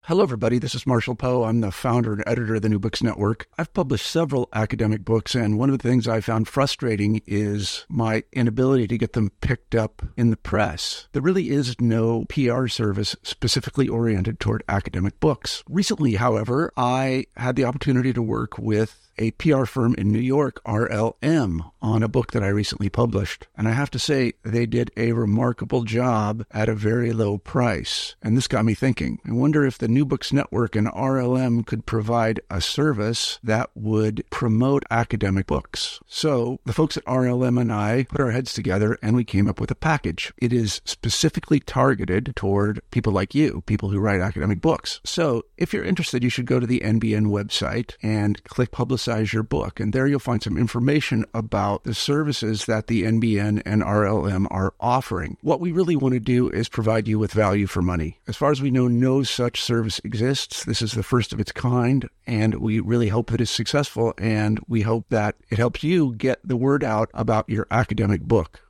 Hello, everybody. This is Marshall Poe. I'm the founder and editor of the New Books Network. I've published several academic books, and one of the things I found frustrating is my inability to get them picked up in the press. There really is no PR service specifically oriented toward academic books. Recently, however, I had the opportunity to work with a PR firm in New York, RLM, on a book that I recently published. And I have to say, they did a remarkable job at a very low price. And this got me thinking. I wonder if the New Books Network and RLM could provide a service that would promote academic books. So the folks at RLM and I put our heads together and we came up with a package. It is specifically targeted toward people like you, people who write academic books. So if you're interested, you should go to the NBN website and click Publicize Your Book. And there you'll find some information about the services that the NBN and RLM are offering. What we really want to do is provide you with value for money. As far as we know, no such service exists. This is the first of its kind, and we really hope that it's successful, and we hope that it helps you get the word out about your academic book.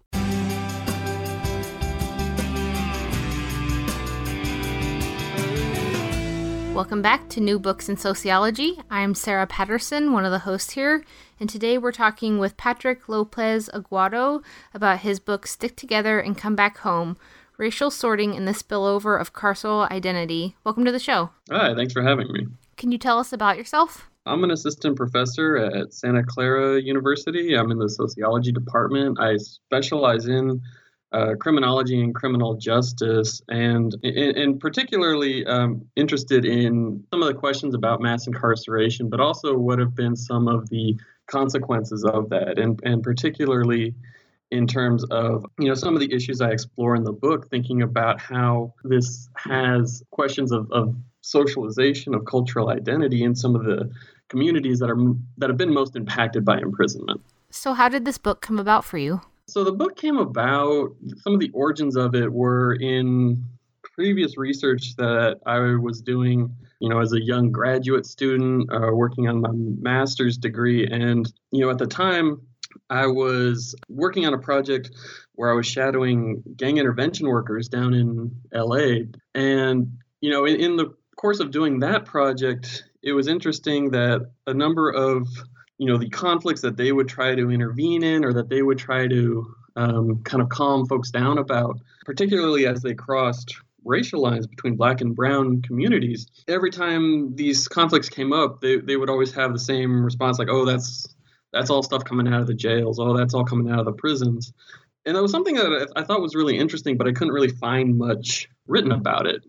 Welcome back to New Books in Sociology. I'm Sarah Patterson, one of the hosts here, and today we're talking with Patrick Lopez Aguado about his book Stick Together and Come Back Home, Racial Sorting and the Spillover of Carceral Identity. Welcome to the show. Hi, thanks for having me. Can you tell us about yourself? I'm an assistant professor at Santa Clara University. I'm in the sociology department. I specialize in criminology and criminal justice, and particularly interested in some of the questions about mass incarceration, but also what have been some of the consequences of that, and particularly in terms of some of the issues I explore in the book, thinking about how this has questions of socialization, of cultural identity in some of the communities that have been most impacted by imprisonment. So how did this book come about for you? So the book came about, some of the origins of it were in previous research that I was doing, as a young graduate student working on my master's degree. And, at the time, I was working on a project where I was shadowing gang intervention workers down in LA. And, in the course of doing that project, it was interesting that a number of the conflicts that they would try to intervene in, or that they would try to kind of calm folks down about, particularly as they crossed racial lines between Black and Brown communities. Every time these conflicts came up, they would always have the same response, like, oh, that's all stuff coming out of the jails. Oh, that's all coming out of the prisons. And that was something that I thought was really interesting, but I couldn't really find much written about it,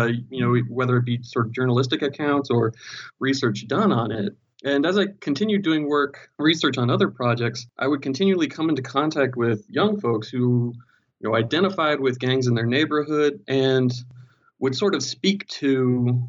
whether it be sort of journalistic accounts or research done on it. And as I continued doing research on other projects, I would continually come into contact with young folks who, identified with gangs in their neighborhood and would sort of speak to,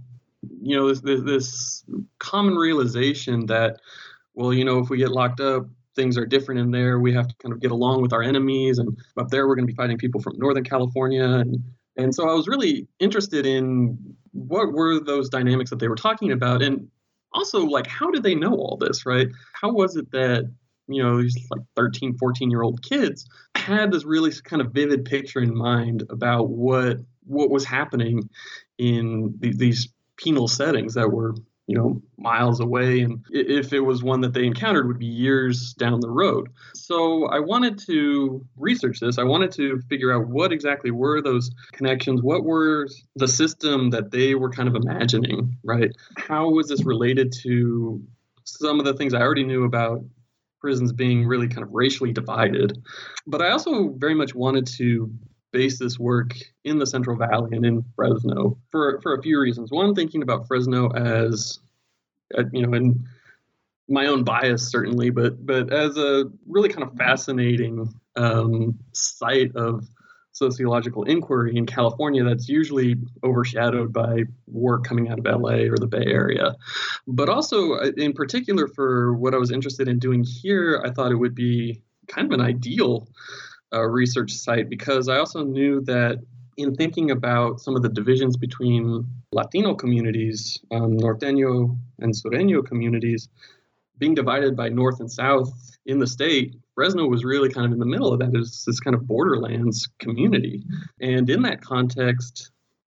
this common realization that, well, if we get locked up, things are different in there. We have to kind of get along with our enemies. And up there, we're going to be fighting people from Northern California. And so I was really interested in what were those dynamics that they were talking about. And also, like, how did they know all this, right? How was it that, these like 13, 14-year-old kids had this really kind of vivid picture in mind about what was happening in these penal settings that were, miles away, and if it was one that they encountered, would be years down the road. So I wanted to research this. I wanted to figure out what exactly were those connections, what were the system that they were kind of imagining, right? How was this related to some of the things I already knew about prisons being really kind of racially divided? But I also very much wanted to base this work in the Central Valley and in Fresno for a few reasons. One, thinking about Fresno as, in my own bias certainly, but as a really kind of fascinating site of sociological inquiry in California that's usually overshadowed by work coming out of LA or the Bay Area. But also, in particular, for what I was interested in doing here, I thought it would be kind of an ideal research site, because I also knew that in thinking about some of the divisions between Latino communities, Norteño and Sureño communities, being divided by North and South in the state, Fresno was really kind of in the middle of that. It was this kind of borderlands community. And in that context,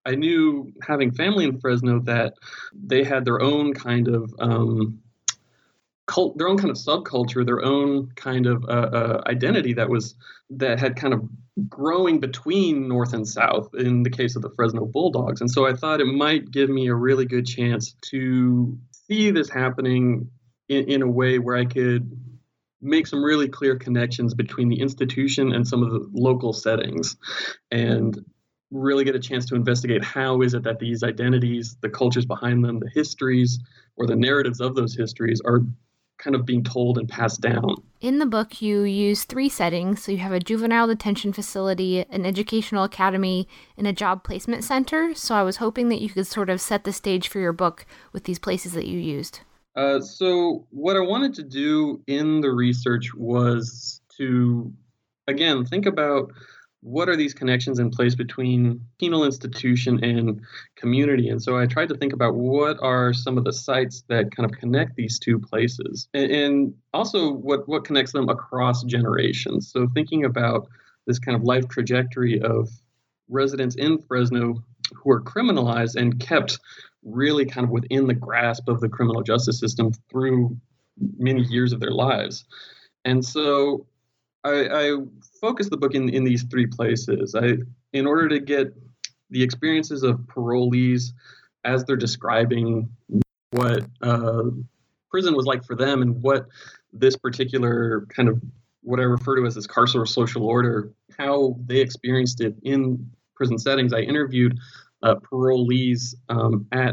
I knew, having family in Fresno, that they had their own kind of their own kind of subculture, their own kind of identity that had kind of growing between North and South in the case of the Fresno Bulldogs. And so I thought it might give me a really good chance to see this happening in a way where I could make some really clear connections between the institution and some of the local settings, and really get a chance to investigate how is it that these identities, the cultures behind them, the histories or the narratives of those histories are kind of being told and passed down. In the book, you use 3 settings. So you have a juvenile detention facility, an educational academy, and a job placement center. So I was hoping that you could sort of set the stage for your book with these places that you used. So what I wanted to do in the research was to, again, think about what are these connections in place between penal institution and community. And so I tried to think about what are some of the sites that kind of connect these two places, and also what connects them across generations. So thinking about this kind of life trajectory of residents in Fresno who are criminalized and kept really kind of within the grasp of the criminal justice system through many years of their lives. And so I focused the book in these 3 places. In order to get the experiences of parolees as they're describing what prison was like for them and what this particular kind of what I refer to as this carceral social order, how they experienced it in prison settings. I interviewed parolees at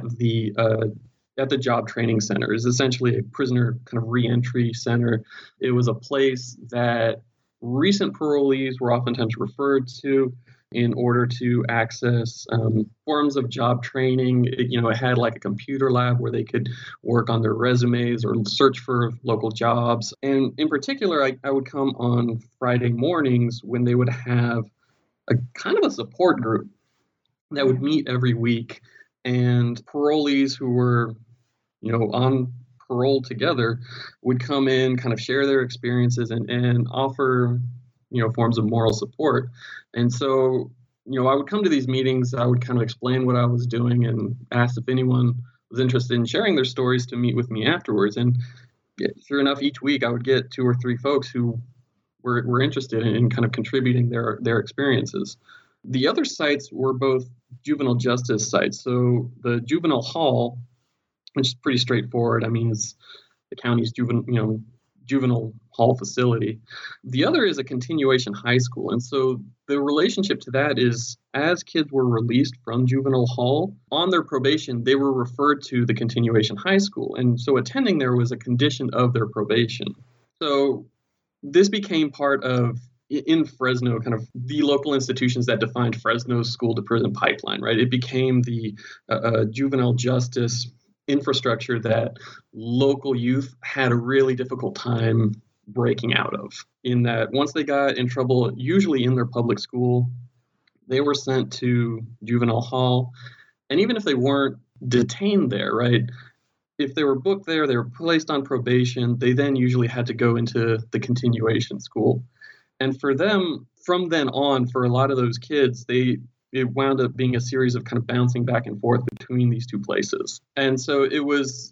the Job Training Center. It's essentially a prisoner kind of reentry center. It was a place that recent parolees were oftentimes referred to in order to access forms of job training. It had like a computer lab where they could work on their resumes or search for local jobs. And in particular, I would come on Friday mornings when they would have a kind of a support group that would meet every week, and parolees who were, on parole together would come in, kind of share their experiences and offer, forms of moral support. And so, I would come to these meetings, I would kind of explain what I was doing and ask if anyone was interested in sharing their stories to meet with me afterwards. And sure enough, each week I would get 2 or 3 folks who were interested in kind of contributing their experiences. The other sites were both juvenile justice sites. So the juvenile hall, which is pretty straightforward. I mean, it's the county's juvenile hall facility. The other is a continuation high school. And so the relationship to that is, as kids were released from juvenile hall, on their probation, they were referred to the continuation high school. And so attending there was a condition of their probation. So this became part of, in Fresno, kind of the local institutions that defined Fresno's school to prison pipeline, right? It became the juvenile justice infrastructure that local youth had a really difficult time breaking out of, in that once they got in trouble, usually in their public school, they were sent to juvenile hall. And even if they weren't detained there, right, if they were booked there, they were placed on probation, they then usually had to go into the continuation school. And for them, from then on, for a lot of those kids, it wound up being a series of kind of bouncing back and forth between these 2 places. And so it was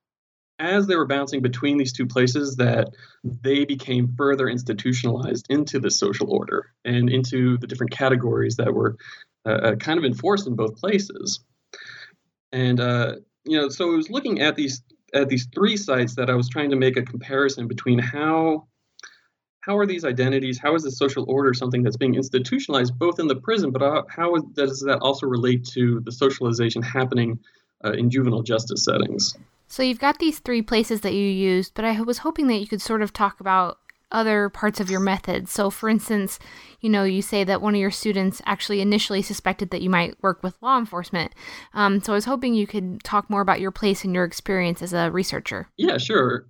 as they were bouncing between these 2 places that they became further institutionalized into the social order and into the different categories that were kind of enforced in both places. And, so I was looking at these 3 sites that I was trying to make a comparison between how are these identities, how is the social order something that's being institutionalized both in the prison, but how does that also relate to the socialization happening in juvenile justice settings? So you've got these 3 places that you used, but I was hoping that you could sort of talk about other parts of your method. So for instance, you say that one of your students actually initially suspected that you might work with law enforcement. So I was hoping you could talk more about your place and your experience as a researcher. Yeah, sure.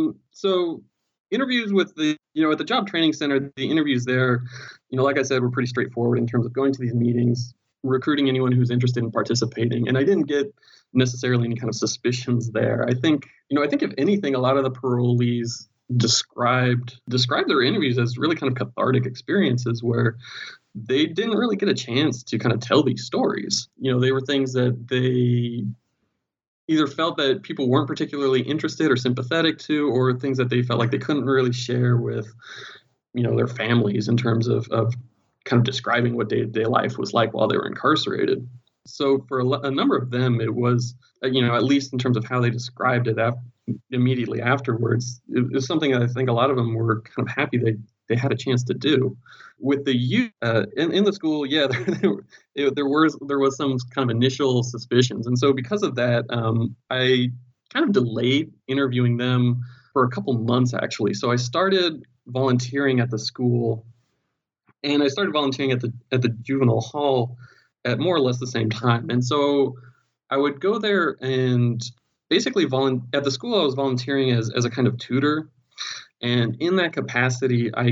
So interviews with at the Job Training Center, the interviews there, like I said, were pretty straightforward in terms of going to these meetings, recruiting anyone who's interested in participating. And I didn't get necessarily any kind of suspicions there. I think if anything, a lot of the parolees described their interviews as really kind of cathartic experiences where they didn't really get a chance to kind of tell these stories. They were things that they either felt that people weren't particularly interested or sympathetic to, or things that they felt like they couldn't really share with, their families in terms of kind of describing what day-to-day life was like while they were incarcerated. So for a number of them, it was, at least in terms of how they described it immediately afterwards, it was something that I think a lot of them were kind of happy they had a chance to do. With the youth in the school, yeah, there was some kind of initial suspicions, and so because of that, I kind of delayed interviewing them for a couple months actually. So I started volunteering at the school, and I started volunteering at the juvenile hall at more or less the same time. And so I would go there and basically at the school. I was volunteering as a kind of tutor. And in that capacity, I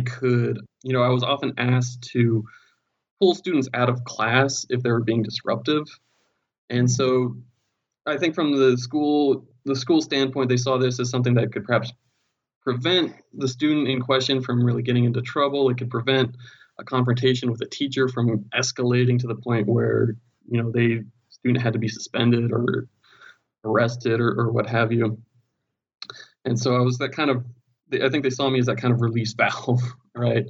was often asked to pull students out of class if they were being disruptive. And so I think from the school standpoint, they saw this as something that could perhaps prevent the student in question from really getting into trouble. It could prevent a confrontation with a teacher from escalating to the point where, the student had to be suspended or arrested or what have you. And so I was that kind of, I think they saw me as that kind of release valve, right?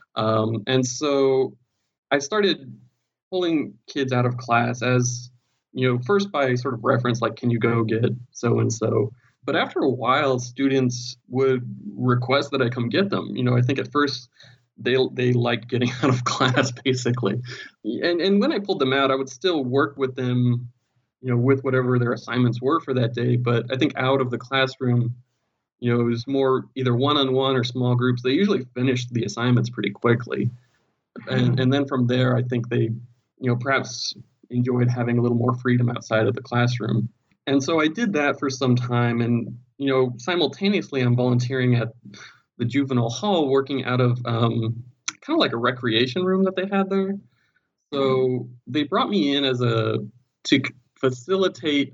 And so I started pulling kids out of class as, first by sort of reference, like, can you go get so-and-so? But after a while, students would request that I come get them. I think at first they liked getting out of class, basically. And when I pulled them out, I would still work with them, with whatever their assignments were for that day. But I think out of the classroom, it was more either one-on-one or small groups. They usually finished the assignments pretty quickly. And then from there, I think they, perhaps enjoyed having a little more freedom outside of the classroom. And so I did that for some time. And, simultaneously, I'm volunteering at the juvenile hall, working out of kind of like a recreation room that they had there. So they brought me in to facilitate,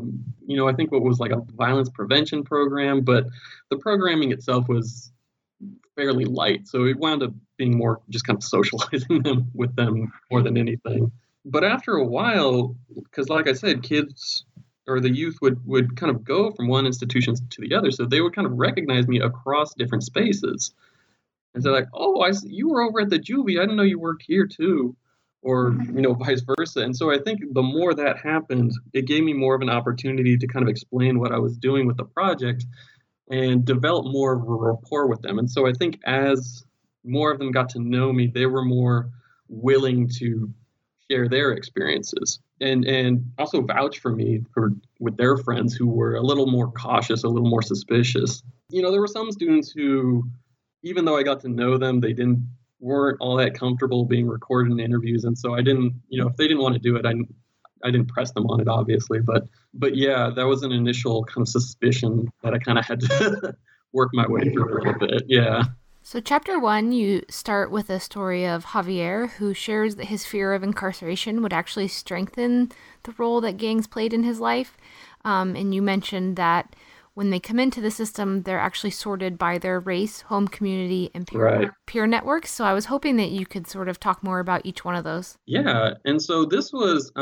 I think what was like a violence prevention program, but the programming itself was fairly light. So it wound up being more just kind of socializing with them more than anything. But after a while, because like I said, kids or the youth would kind of go from one institution to the other. So they would kind of recognize me across different spaces. And so like, oh, you were over at the juvie. I didn't know you worked here too. Or, vice versa. And so I think the more that happened, it gave me more of an opportunity to kind of explain what I was doing with the project and develop more of a rapport with them. And so I think as more of them got to know me, they were more willing to share their experiences and also vouch for me with their friends who were a little more cautious, a little more suspicious. There were some students who, even though I got to know them, they weren't all that comfortable being recorded in interviews. And so I didn't, if they didn't want to do it, I didn't press them on it, obviously. But yeah, that was an initial kind of suspicion that I kind of had to work my way through a little bit. Yeah. So chapter 1, you start with a story of Javier, who shares that his fear of incarceration would actually strengthen the role that gangs played in his life. And you mentioned that when they come into the system, they're actually sorted by their race, home community, and peer networks. So I was hoping that you could sort of talk more about each one of those. Yeah, and so this was,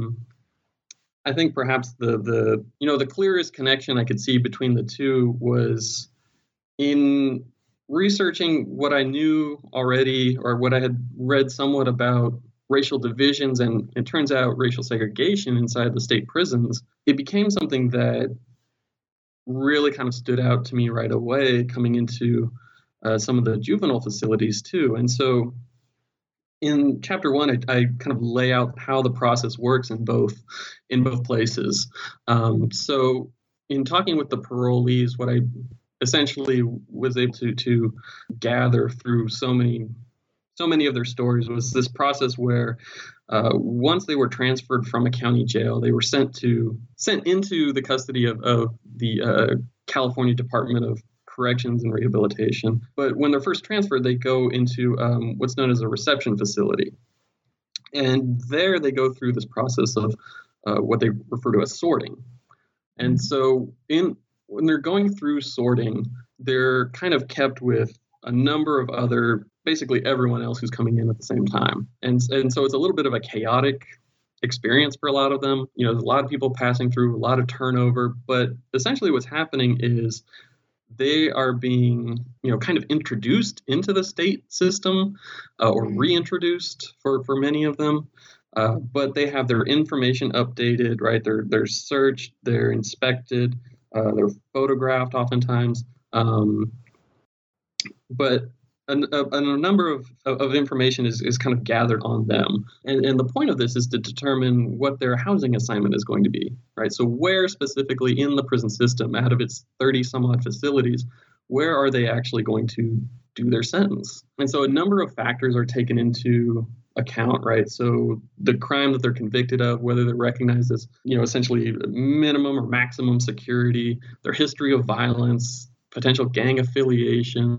I think perhaps the clearest connection I could see between the two was in researching what I knew already or what I had read somewhat about racial divisions and it turns out racial segregation inside the state prisons. It became something that really kind of stood out to me right away coming into some of the juvenile facilities too. And so in chapter 1, I kind of lay out how the process works in both places. So in talking with the parolees, what I essentially was able to gather through so many of their stories was this process where once they were transferred from a county jail, they were sent into the custody of the California Department of Corrections and Rehabilitation. But when they're first transferred, they go into what's known as a reception facility. And there they go through this process of what they refer to as sorting. And so when they're going through sorting, they're kind of kept with a number of other, basically everyone else who's coming in at the same time. And so it's a little bit of a chaotic experience for a lot of them. You know, there's a lot of people passing through, a lot of turnover, but essentially what's happening is they are being, you know, kind of introduced into the state system or reintroduced for many of them. But they have their information updated, right? They're searched, they're inspected, they're photographed oftentimes. But a number of information is kind of gathered on them. And the point of this is to determine what their housing assignment is going to be, right? So where specifically in the prison system, out of its 30 some odd facilities, where are they actually going to do their sentence? And so a number of factors are taken into account, right? So the crime that they're convicted of, whether they're recognized as, you know, essentially minimum or maximum security, their history of violence, potential gang affiliations,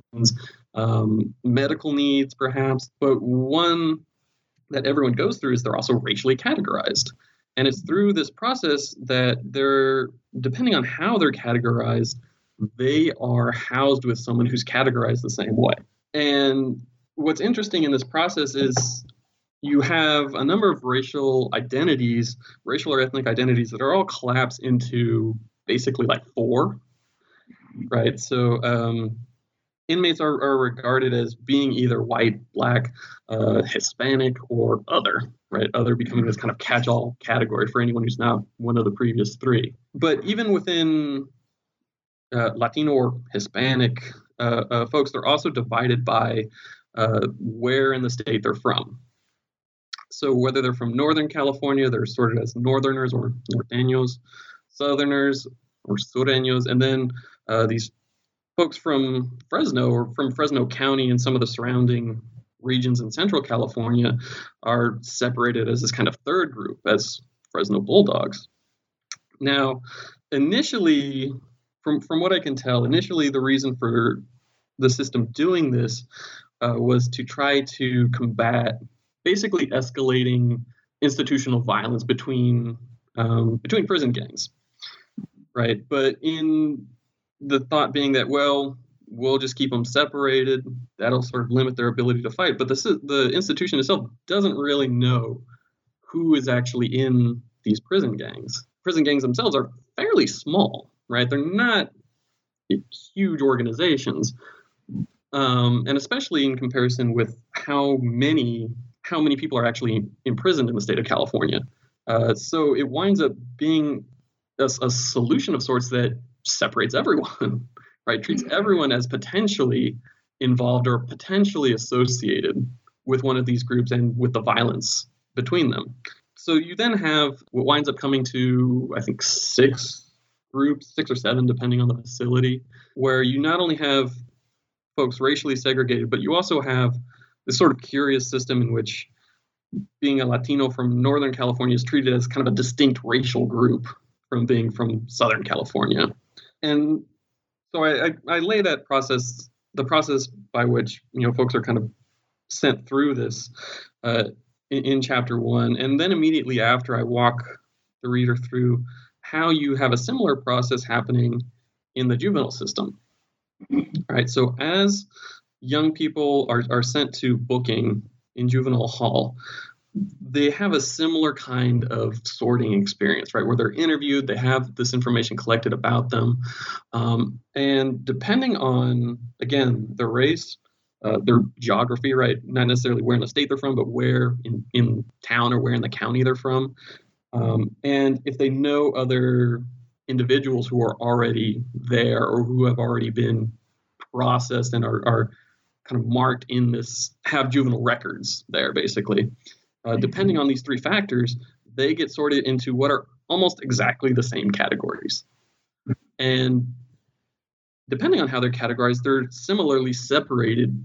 medical needs, perhaps. But one that everyone goes through is they're also racially categorized. And it's through this process that they're, depending on how they're categorized, they are housed with someone who's categorized the same way. And what's interesting in this process is you have a number of racial identities, racial or ethnic identities that are all collapsed into basically like 4, right? So inmates are regarded as being either white, black, Hispanic, or other, right? Other becoming this kind of catch-all category for anyone who's not one of the previous 3. But even within Latino or Hispanic folks, they're also divided by where in the state they're from. So whether they're from Northern California, they're sorted as Northerners or Norteños, Southerners or Sureños, and then these folks from Fresno or from Fresno County and some of the surrounding regions in Central California are separated as this kind of third group as Fresno Bulldogs. Now, initially, from what I can tell, initially the reason for the system doing this was to try to combat basically escalating institutional violence between prison gangs, right? But in the thought being that, well, we'll just keep them separated. That'll sort of limit their ability to fight. But the institution itself doesn't really know who is actually in these prison gangs. Prison gangs themselves are fairly small, right? They're not huge organizations, and especially in comparison with how many people are actually imprisoned in the state of California. So it winds up being a solution of sorts that separates everyone, right? Treats everyone as potentially involved or potentially associated with one of these groups and with the violence between them. So you then have what winds up coming to, I think, 6 groups, 6 or 7, depending on the facility, where you not only have folks racially segregated, but you also have this sort of curious system in which being a Latino from Northern California is treated as kind of a distinct racial group from being from Southern California. And so I lay that process, the process by which, you know, folks are kind of sent through this in chapter 1. And then immediately after, I walk the reader through how you have a similar process happening in the juvenile system. All right. So as young people are sent to booking in juvenile hall, they have a similar kind of sorting experience, right? Where they're interviewed, they have this information collected about them. And depending on, again, their race, their geography, right? Not necessarily where in the state they're from, but where in town or where in the county they're from. And if they know other individuals who are already there or who have already been processed and are kind of marked in this, have juvenile records there, basically. Depending on these 3 factors, they get sorted into what are almost exactly the same categories. And depending on how they're categorized, they're similarly separated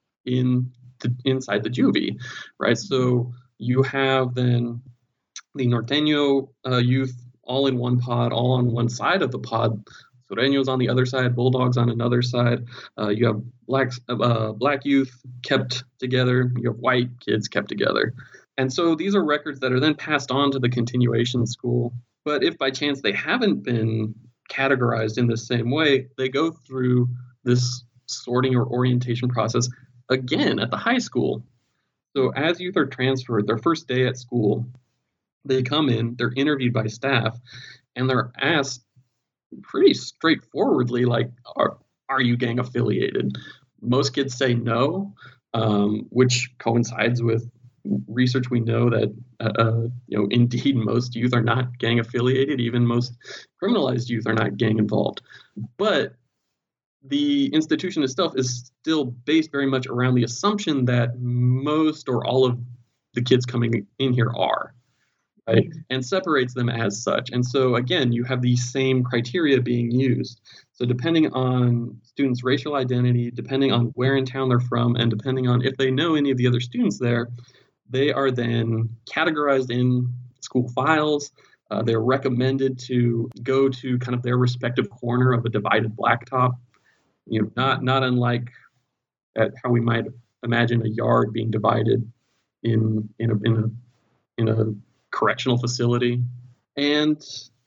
inside the juvie, right? So you have then the Norteño youth all in one pod, all on one side of the pod. Sureños on the other side, Bulldogs on another side. You have black youth kept together. You have white kids kept together. And so these are records that are then passed on to the continuation school. But if by chance they haven't been categorized in the same way, they go through this sorting or orientation process again at the high school. So as youth are transferred, their first day at school, they come in, they're interviewed by staff, and they're asked pretty straightforwardly, like, are you gang affiliated? Most kids say no, which coincides with research. We know that, indeed, most youth are not gang affiliated. Even most criminalized youth are not gang involved. But the institution itself is still based very much around the assumption that most or all of the kids coming in here are, right? And separates them as such. And so, again, you have these same criteria being used. So depending on students' racial identity, depending on where in town they're from, and depending on if they know any of the other students there, they are then categorized in school files. They're recommended to go to kind of their respective corner of a divided blacktop. Not unlike how we might imagine a yard being divided in a correctional facility. And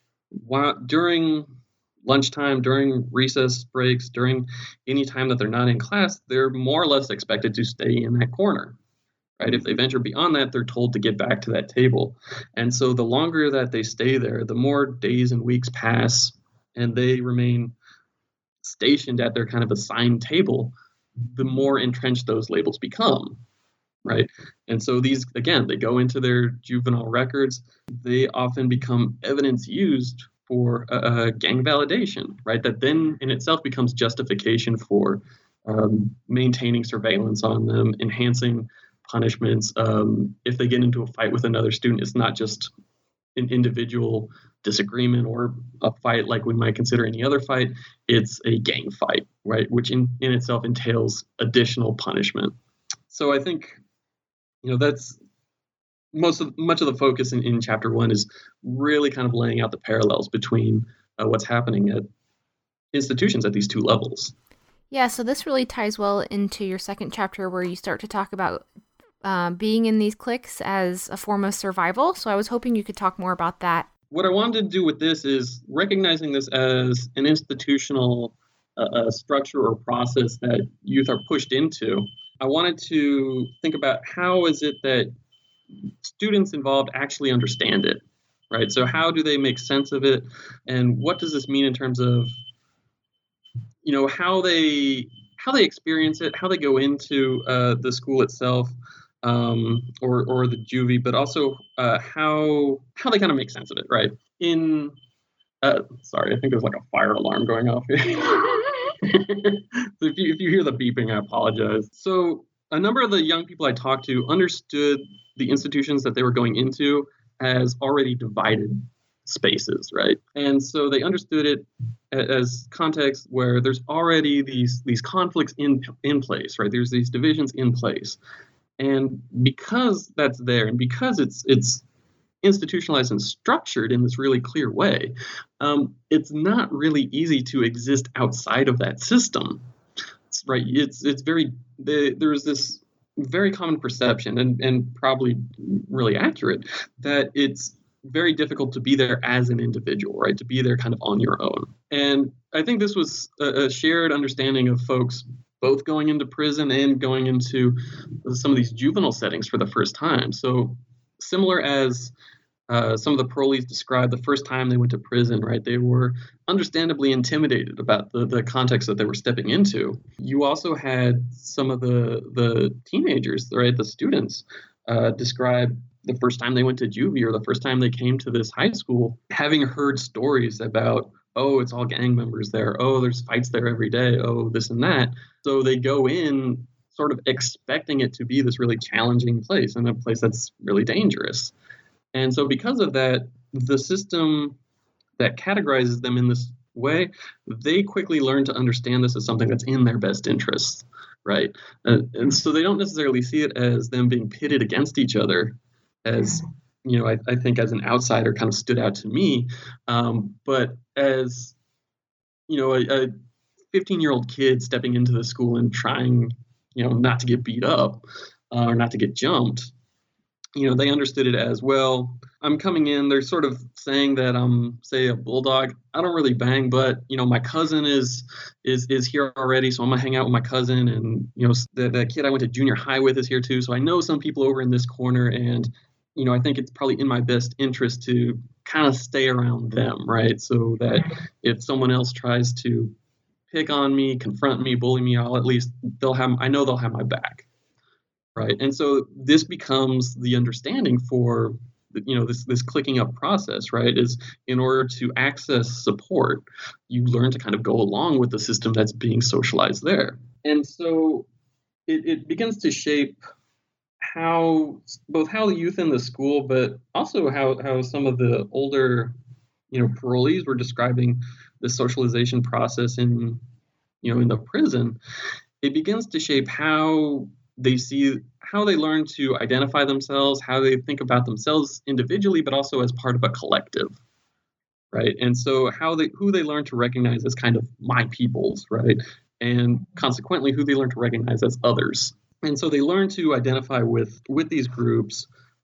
during lunchtime, during recess breaks, during any time that they're not in class, they're more or less expected to stay in that corner. Right? If they venture beyond that, they're told to get back to that table. And so the longer that they stay there, the more days and weeks pass, and they remain stationed at their kind of assigned table, the more entrenched those labels become, right? And so these, again, they go into their juvenile records. They often become evidence used for gang validation, right? That then in itself becomes justification for maintaining surveillance on them, enhancing punishments. If they get into a fight with another student, it's not just an individual disagreement or a fight like we might consider any other fight. It's a gang fight, right? Which in itself entails additional punishment. So I think, that's much of the focus in chapter 1 is really kind of laying out the parallels between what's happening at institutions at these two levels. Yeah, so this really ties well into your second chapter where you start to talk about being in these cliques as a form of survival. So I was hoping you could talk more about that. What I wanted to do with this is recognizing this as an institutional structure or process that youth are pushed into. I wanted to think about how is it that students involved actually understand it, right? So how do they make sense of it? And what does this mean in terms of, how they experience it, how they go into the school itself, or the juvie, but also how they kind of make sense of it, right? Sorry, I think there's like a fire alarm going off here. So if you hear the beeping, I apologize. So a number of the young people I talked to understood the institutions that they were going into as already divided spaces, right? And so they understood it as context where there's already these conflicts in place, right? There's these divisions in place. And because that's there, and because it's institutionalized and structured in this really clear way, it's not really easy to exist outside of that system, right? There's this very common perception, and probably really accurate, that it's very difficult to be there as an individual, right? To be there kind of on your own. And I think this was a shared understanding of folks both going into prison and going into some of these juvenile settings for the first time. So similar as some of the parolees described the first time they went to prison, right? They were understandably intimidated about the context that they were stepping into. You also had some of the teenagers, right? The students describe the first time they went to juvie or the first time they came to this high school, having heard stories about, oh, it's all gang members there. Oh, there's fights there every day. Oh, this and that. So they go in sort of expecting it to be this really challenging place and a place that's really dangerous. And so because of that, the system that categorizes them in this way, they quickly learn to understand this as something that's in their best interest, right? And so they don't necessarily see it as them being pitted against each other, as, I think as an outsider kind of stood out to me, but as, a 15-year-old kid stepping into the school and trying, not to get beat up or not to get jumped. they understood it as, well, I'm coming in, they're sort of saying that I'm, say, a bulldog. I don't really bang, but, my cousin is here already, so I'm gonna hang out with my cousin, and, the kid I went to junior high with is here too, so I know some people over in this corner, and, I think it's probably in my best interest to kind of stay around them, right? So that if someone else tries to pick on me, confront me, bully me, I know they'll have my back. Right. And so this becomes the understanding for, this clicking up process, right, is in order to access support, you learn to kind of go along with the system that's being socialized there. And so it begins to shape both how the youth in the school, but also how some of the older, parolees were describing the socialization process in the prison. It begins to shape how they learn to identify themselves, how they think about themselves individually, but also as part of a collective, right? And so who they learn to recognize as kind of my peoples, right? And consequently, who they learn to recognize as others. And so they learn to identify with these groups.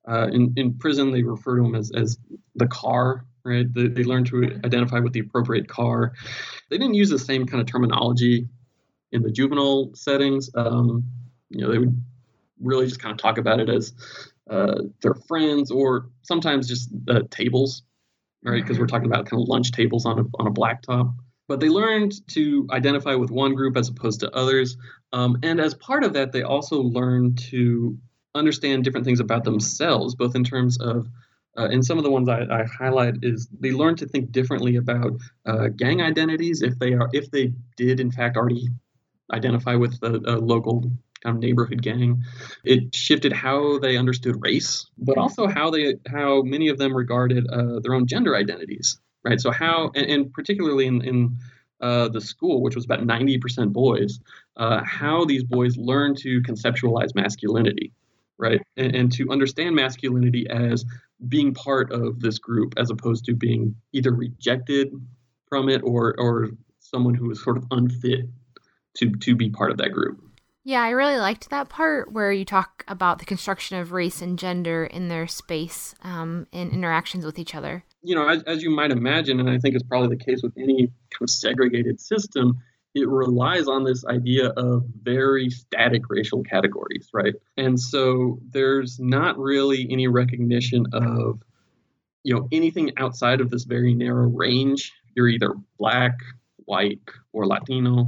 In prison, they refer to them as the car, right? They learn to identify with the appropriate car. They didn't use the same kind of terminology in the juvenile settings. They would really just kind of talk about it as their friends, or sometimes just tables, right? Because we're talking about kind of lunch tables on a blacktop. But they learned to identify with one group as opposed to others. And as part of that, they also learned to understand different things about themselves, both in terms of, and some of the ones I highlight is they learned to think differently about gang identities if they did in fact already identify with a local kind of neighborhood gang. It shifted how they understood race, but also how many of them regarded their own gender identities. Right. So and particularly in the school, which was about 90% boys, how these boys learn to conceptualize masculinity, right, and to understand masculinity as being part of this group, as opposed to being either rejected from it or someone who is sort of unfit to be part of that group. Yeah, I really liked that part where you talk about the construction of race and gender in their space and interactions with each other. As you might imagine, and I think it's probably the case with any kind of segregated system, it relies on this idea of very static racial categories, right? And so there's not really any recognition of, anything outside of this very narrow range. You're either Black, white, or Latino,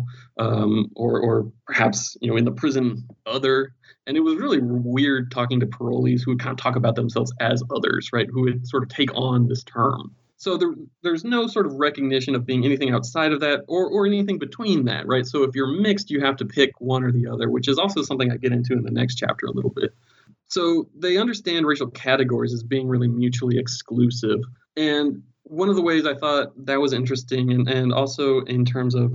or perhaps, in the prison, other. And it was really weird talking to parolees who would kind of talk about themselves as others, right? Who would sort of take on this term. So there's no sort of recognition of being anything outside of that or anything between that, right? So if you're mixed, you have to pick one or the other, which is also something I get into in the next chapter a little bit. So they understand racial categories as being really mutually exclusive. And one of the ways I thought that was interesting, and also in terms of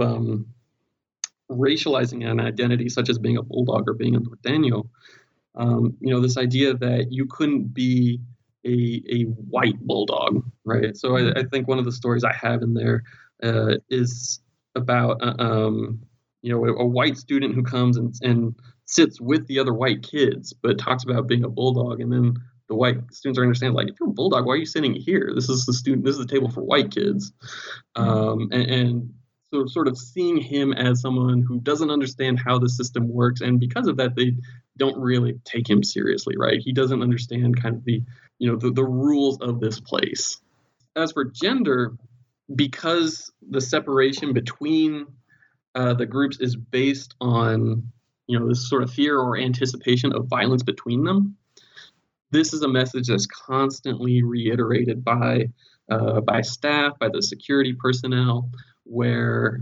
racializing an identity, such as being a bulldog or being a norteño, this idea that you couldn't be a white bulldog, right? So I think one of the stories I have in there is about a white student who comes and sits with the other white kids, but talks about being a bulldog, and then the white students are understanding, like, if you're a bulldog, why are you sitting here? This is the table for white kids. And so sort of seeing him as someone who doesn't understand how the system works. And because of that, they don't really take him seriously, right? He doesn't understand kind of the rules of this place. As for gender, because the separation between the groups is based on, this sort of fear or anticipation of violence between them, this is a message that's constantly reiterated by staff, by the security personnel, where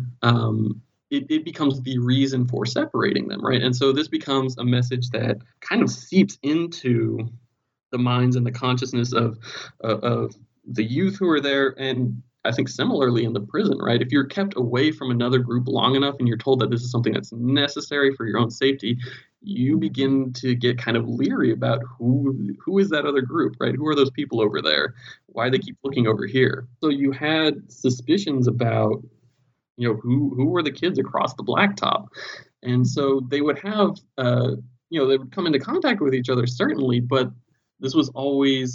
it becomes the reason for separating them, right? And so this becomes a message that kind of seeps into the minds and the consciousness of the youth who are there, and I think similarly in the prison, right? If you're kept away from another group long enough and you're told that this is something that's necessary for your own safety, you begin to get kind of leery about who is that other group, right? Who are those people over there? Why do they keep looking over here? So you had suspicions about, who were the kids across the blacktop. And so they would have, they would come into contact with each other, certainly, but this was always,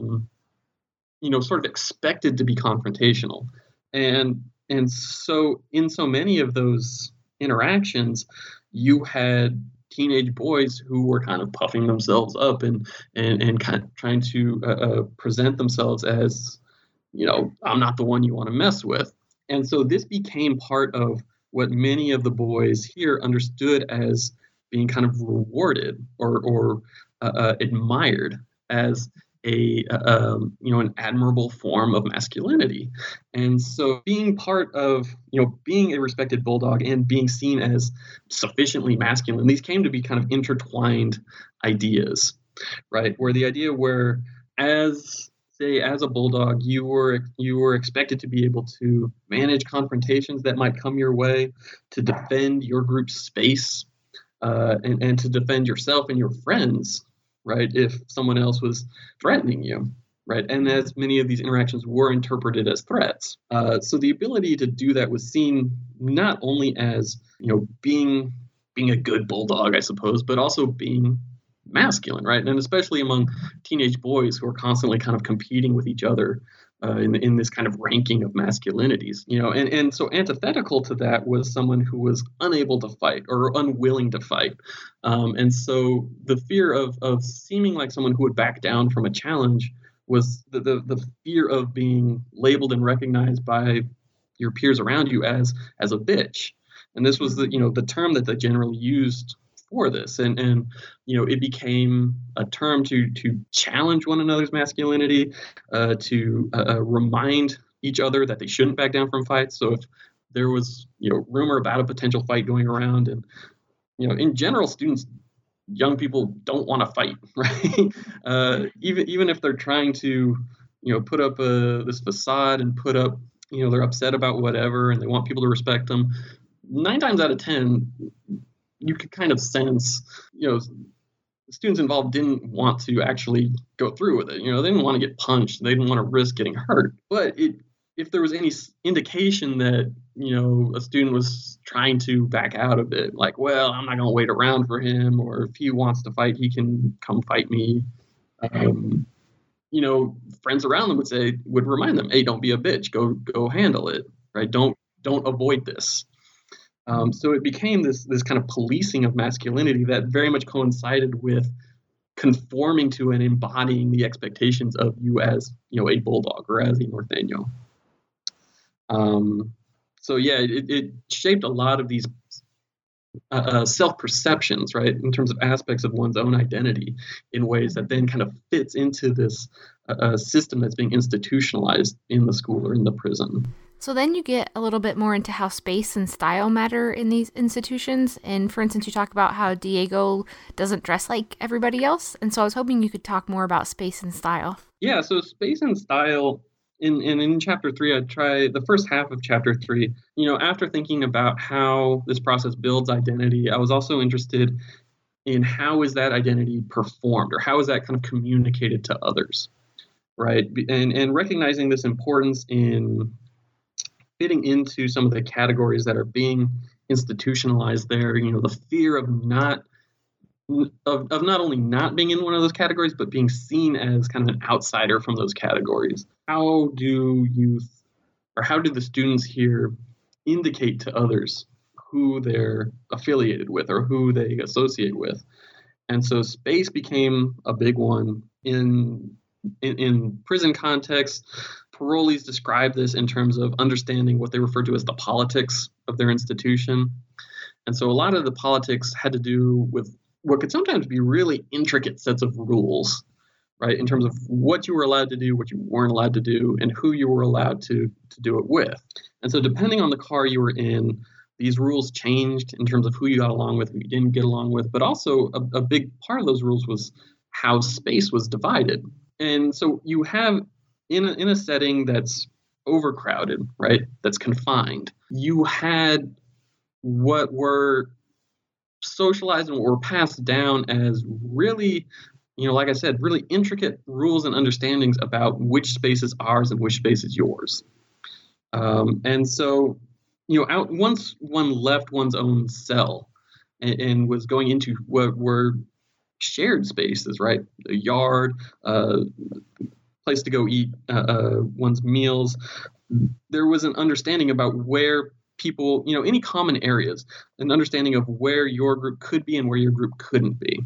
sort of expected to be confrontational. And so in so many of those interactions, you had teenage boys who were kind of puffing themselves up and kind of trying to present themselves as, I'm not the one you want to mess with. And so this became part of what many of the boys here understood as being kind of rewarded or admired as an admirable form of masculinity. And so being part of, being a respected bulldog and being seen as sufficiently masculine, these came to be kind of intertwined ideas, right? Where the idea where as a bulldog, you were expected to be able to manage confrontations that might come your way, to defend your group's space, and to defend yourself and your friends, right, if someone else was threatening you, right? And as many of these interactions were interpreted as threats. So the ability to do that was seen not only as, being a good bulldog, I suppose, but also being masculine, right? And especially among teenage boys who are constantly kind of competing with each other in this kind of ranking of masculinities, and so antithetical to that was someone who was unable to fight or unwilling to fight. And so the fear of seeming like someone who would back down from a challenge was the fear of being labeled and recognized by your peers around you as a bitch. And this was the term that they generally used for this, and it became a term to challenge one another's masculinity, to remind each other that they shouldn't back down from fights. So if there was rumor about a potential fight going around, and in general, young people don't want to fight, right? Even if they're trying to put up this facade and put up they're upset about whatever and they want people to respect them. 9 times out of 10. You could kind of sense, the students involved didn't want to actually go through with it. They didn't want to get punched. They didn't want to risk getting hurt. But if there was any indication that, a student was trying to back out of it, like, well, I'm not going to wait around for him, or if he wants to fight, he can come fight me. Friends around them would remind them, hey, don't be a bitch. Go handle it, right? Don't avoid this. So it became this kind of policing of masculinity that very much coincided with conforming to and embodying the expectations of you as, a bulldog or as a Norteño. So yeah, it shaped a lot of these self-perceptions, right, in terms of aspects of one's own identity in ways that then kind of fits into this system that's being institutionalized in the school or in the prison. So then you get a little bit more into how space and style matter in these institutions. And for instance, you talk about how Diego doesn't dress like everybody else. And so I was hoping you could talk more about space and style. Yeah, so space and style, in chapter 3, I try the first half of chapter 3, after thinking about how this process builds identity, I was also interested in how is that identity performed, or how is that kind of communicated to others, right? And recognizing this importance in fitting into some of the categories that are being institutionalized there, the fear of not only not being in one of those categories, but being seen as kind of an outsider from those categories. How do the students here indicate to others who they're affiliated with or who they associate with? And so space became a big one in prison context. Parolees describe this in terms of understanding what they refer to as the politics of their institution. And so a lot of the politics had to do with what could sometimes be really intricate sets of rules, right, in terms of what you were allowed to do, what you weren't allowed to do, and who you were allowed to do it with. And so depending on the car you were in, these rules changed in terms of who you got along with, who you didn't get along with, but also a big part of those rules was how space was divided. And so you have, in a setting that's overcrowded, right, that's confined, you had what were socialized and what were passed down as really, like I said, really intricate rules and understandings about which space is ours and which space is yours. And so, once one left one's own cell and was going into what were shared spaces, right? A yard, place to go eat one's meals. There was an understanding about where people, any common areas, an understanding of where your group could be and where your group couldn't be.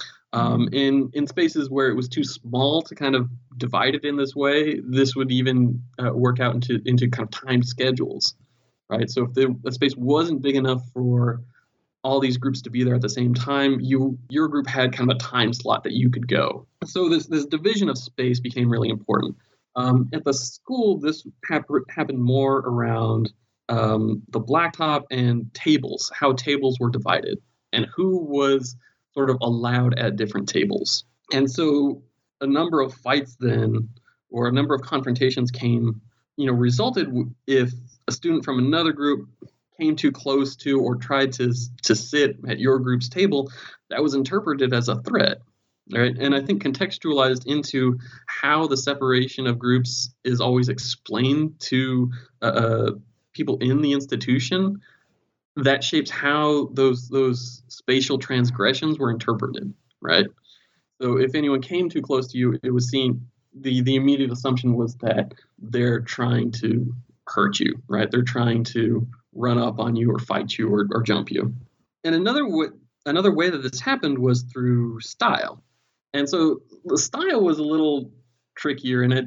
In spaces where it was too small to kind of divide it in this way, this would even work out into kind of timed schedules, right? So if the space wasn't big enough for all these groups to be there at the same time, your group had kind of a time slot that you could go. So this division of space became really important. At the school, this happened more around the blacktop and tables, how tables were divided, and who was sort of allowed at different tables. And so a number of fights then, or a number of confrontations resulted if a student from another group came too close to or tried to sit at your group's table, that was interpreted as a threat, right? And I think contextualized into how the separation of groups is always explained to people in the institution, that shapes how those spatial transgressions were interpreted, right? So if anyone came too close to you, it was seen, the immediate assumption was that they're trying to hurt you, right? They're trying to run up on you or fight you or jump you. And another way that this happened was through style. And so the style was a little trickier, and it,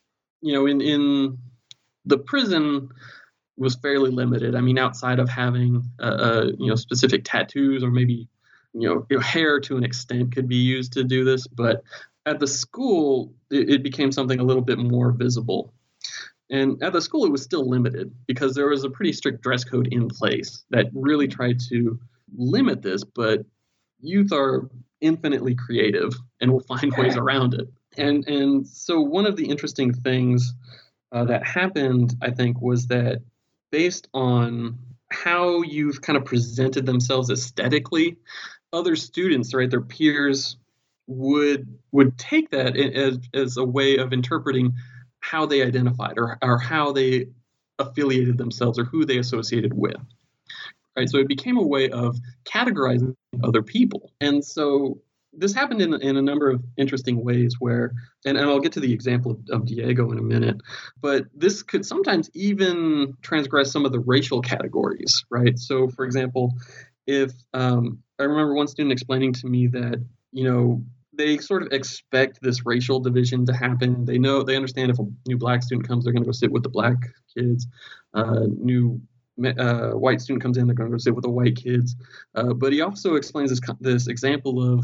in the prison was fairly limited. I mean, outside of having specific tattoos or maybe hair to an extent could be used to do this, but at the school it became something a little bit more visible. And at the school it was still limited because there was a pretty strict dress code in place that really tried to limit this, but youth are infinitely creative and will find ways around it. And so one of the interesting things that happened, I think, was that based on how you've kind of presented themselves aesthetically, other students, right, their peers, would take that as a way of interpreting how they identified or how they affiliated themselves or who they associated with, right? So it became a way of categorizing other people. And so this happened in a number of interesting ways where, and I'll get to the example of Diego in a minute, but this could sometimes even transgress some of the racial categories, right? So for example, if I remember one student explaining to me that, they sort of expect this racial division to happen. They understand if a new black student comes, they're going to go sit with the black kids. New white student comes in, they're going to go sit with the white kids. But he also explains this example of,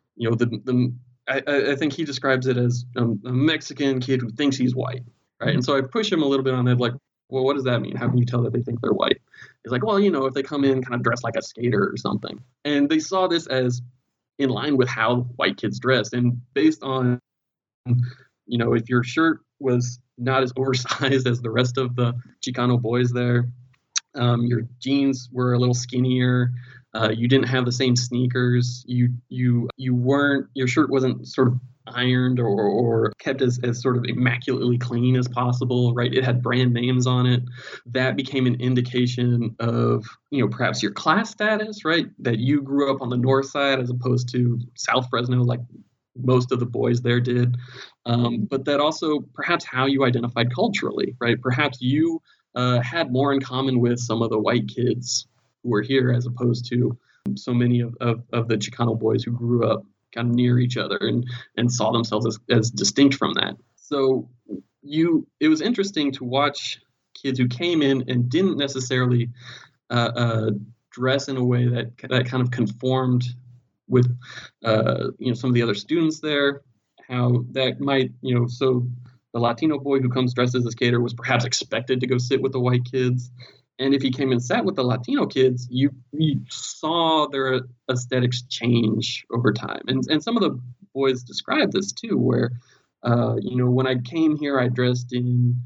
I think he describes it as a Mexican kid who thinks he's white, right? And so I push him a little bit on that, like, well, what does that mean? How can you tell that they think they're white? He's like, well, if they come in kind of dressed like a skater or something. And they saw this as in line with how white kids dressed. And based on, if your shirt was not as oversized as the rest of the Chicano boys there, your jeans were a little skinnier, you didn't have the same sneakers, your shirt wasn't sort of ironed or kept as sort of immaculately clean as possible, right? It had brand names on it. That became an indication of, perhaps your class status, right? That you grew up on the north side as opposed to South Fresno, like most of the boys there did. But that also perhaps how you identified culturally, right? Perhaps you had more in common with some of the white kids who were here as opposed to so many of the Chicano boys who grew up kind of near each other and saw themselves as distinct from that. So it was interesting to watch kids who came in and didn't necessarily dress in a way that kind of conformed with some of the other students there, how that might, so the Latino boy who comes dressed as a skater was perhaps expected to go sit with the white kids. And if he came and sat with the Latino kids, you saw their aesthetics change over time. And some of the boys described this too, where, when I came here, I dressed in,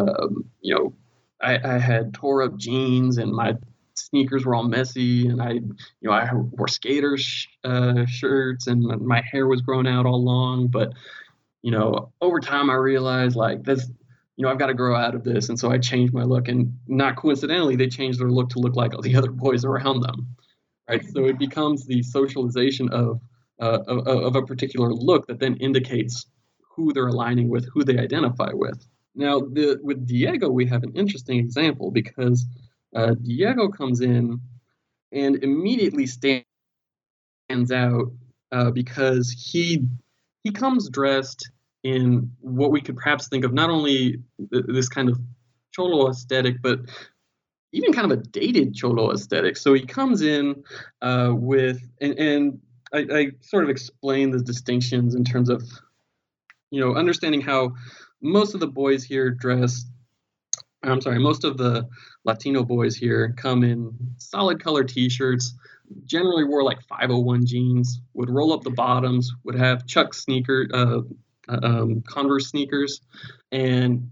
I had tore up jeans and my sneakers were all messy, and I wore skaters shirts, and my hair was grown out all long. But, over time I realized like this, I've got to grow out of this. And so I changed my look, and not coincidentally, they changed their look to look like the other boys around them. Right. So it becomes the socialization of of a particular look that then indicates who they're aligning with, who they identify with. Now, with Diego, we have an interesting example because Diego comes in and immediately stands out because he comes dressed in what we could perhaps think of not only this kind of cholo aesthetic, but even kind of a dated cholo aesthetic. So he comes in with, and I sort of explain the distinctions in terms of, understanding how most of the boys here most of the Latino boys here come in solid color t-shirts, generally wore like 501 jeans, would roll up the bottoms, would have Chuck Converse sneakers, and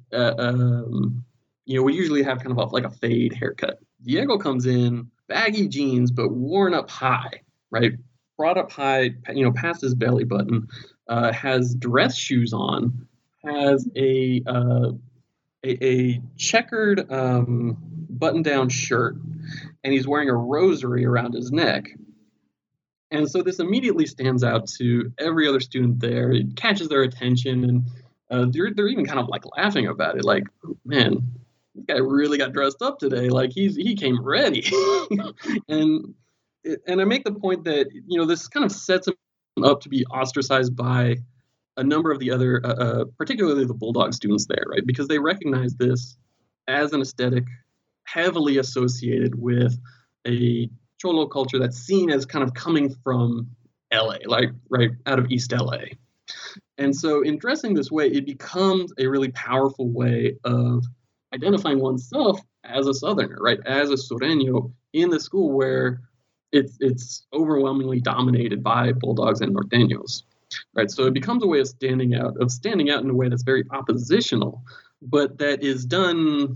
we usually have kind of like a fade haircut. Diego comes in baggy jeans, but worn up high, right? Brought up high, past his belly button, has dress shoes on, has a checkered button-down shirt, and he's wearing a rosary around his neck. And so this immediately stands out to every other student there. It catches their attention, and they're even kind of like laughing about it. Like, man, this guy really got dressed up today. Like he came ready. and I make the point that this kind of sets him up to be ostracized by a number of the other, particularly the Bulldog students there, right? Because they recognize this as an aesthetic heavily associated with a cholo culture that's seen as kind of coming from LA, like right out of East LA. And so in dressing this way, it becomes a really powerful way of identifying oneself as a Southerner, right? As a Sureño in the school where it's overwhelmingly dominated by Bulldogs and Norteños, right? So it becomes a way of standing out in a way that's very oppositional, but that is done,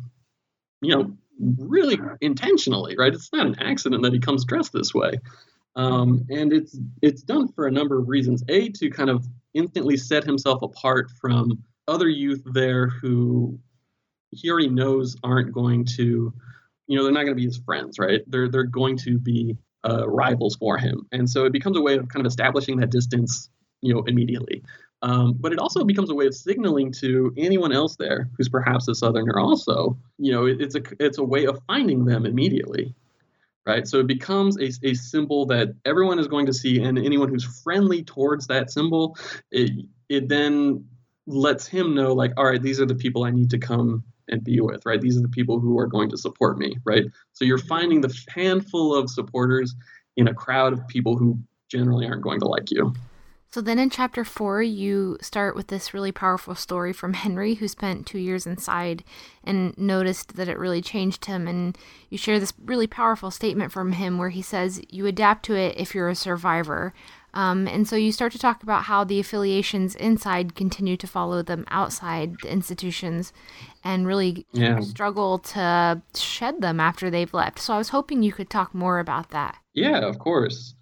really intentionally, right? It's not an accident that he comes dressed this way. And it's done for a number of reasons. A, to kind of instantly set himself apart from other youth there who he already knows aren't going to, they're not going to be his friends, right? They're going to be rivals for him. And so it becomes a way of kind of establishing that distance, immediately. But it also becomes a way of signaling to anyone else there who's perhaps a Southerner also, it's a way of finding them immediately, right? So it becomes a symbol that everyone is going to see, and anyone who's friendly towards that symbol, it then lets him know, like, all right, these are the people I need to come and be with, right? These are the people who are going to support me, right? So you're finding the handful of supporters in a crowd of people who generally aren't going to like you. So then in chapter 4, you start with this really powerful story from Henry, who spent 2 years inside and noticed that it really changed him. And you share this really powerful statement from him where he says, you adapt to it if you're a survivor. And so you start to talk about how the affiliations inside continue to follow them outside the institutions and really struggle to shed them after they've left. So I was hoping you could talk more about that. Yeah, of course.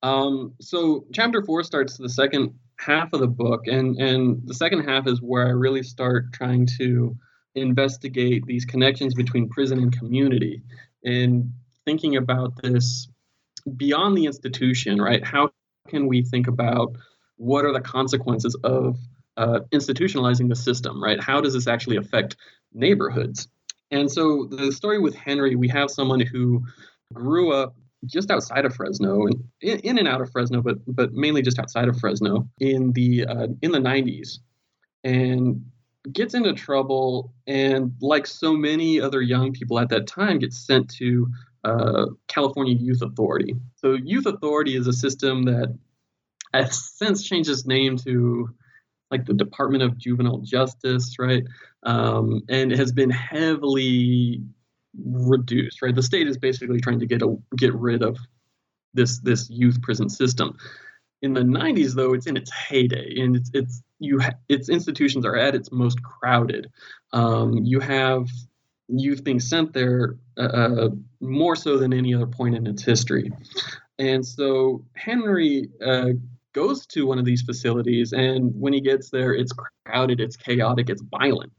So chapter 4 starts the second half of the book, and the second half is where I really start trying to investigate these connections between prison and community and thinking about this beyond the institution, right? How can we think about what are the consequences of institutionalizing the system, right? How does this actually affect neighborhoods? And so the story with Henry, we have someone who grew up just outside of Fresno, and in and out of Fresno, but mainly just outside of Fresno in the 90s, and gets into trouble, and like so many other young people at that time, gets sent to California Youth Authority. So Youth Authority is a system that has since changed its name to like the Department of Juvenile Justice, right? And has been heavily reduced, right? The state is basically trying to get rid of this youth prison system. In the 90s, though, it's in its heyday, and its institutions are at its most crowded. You have youth being sent there more so than any other point in its history. And so Henry goes to one of these facilities, and when he gets there, it's crowded, it's chaotic, it's violent.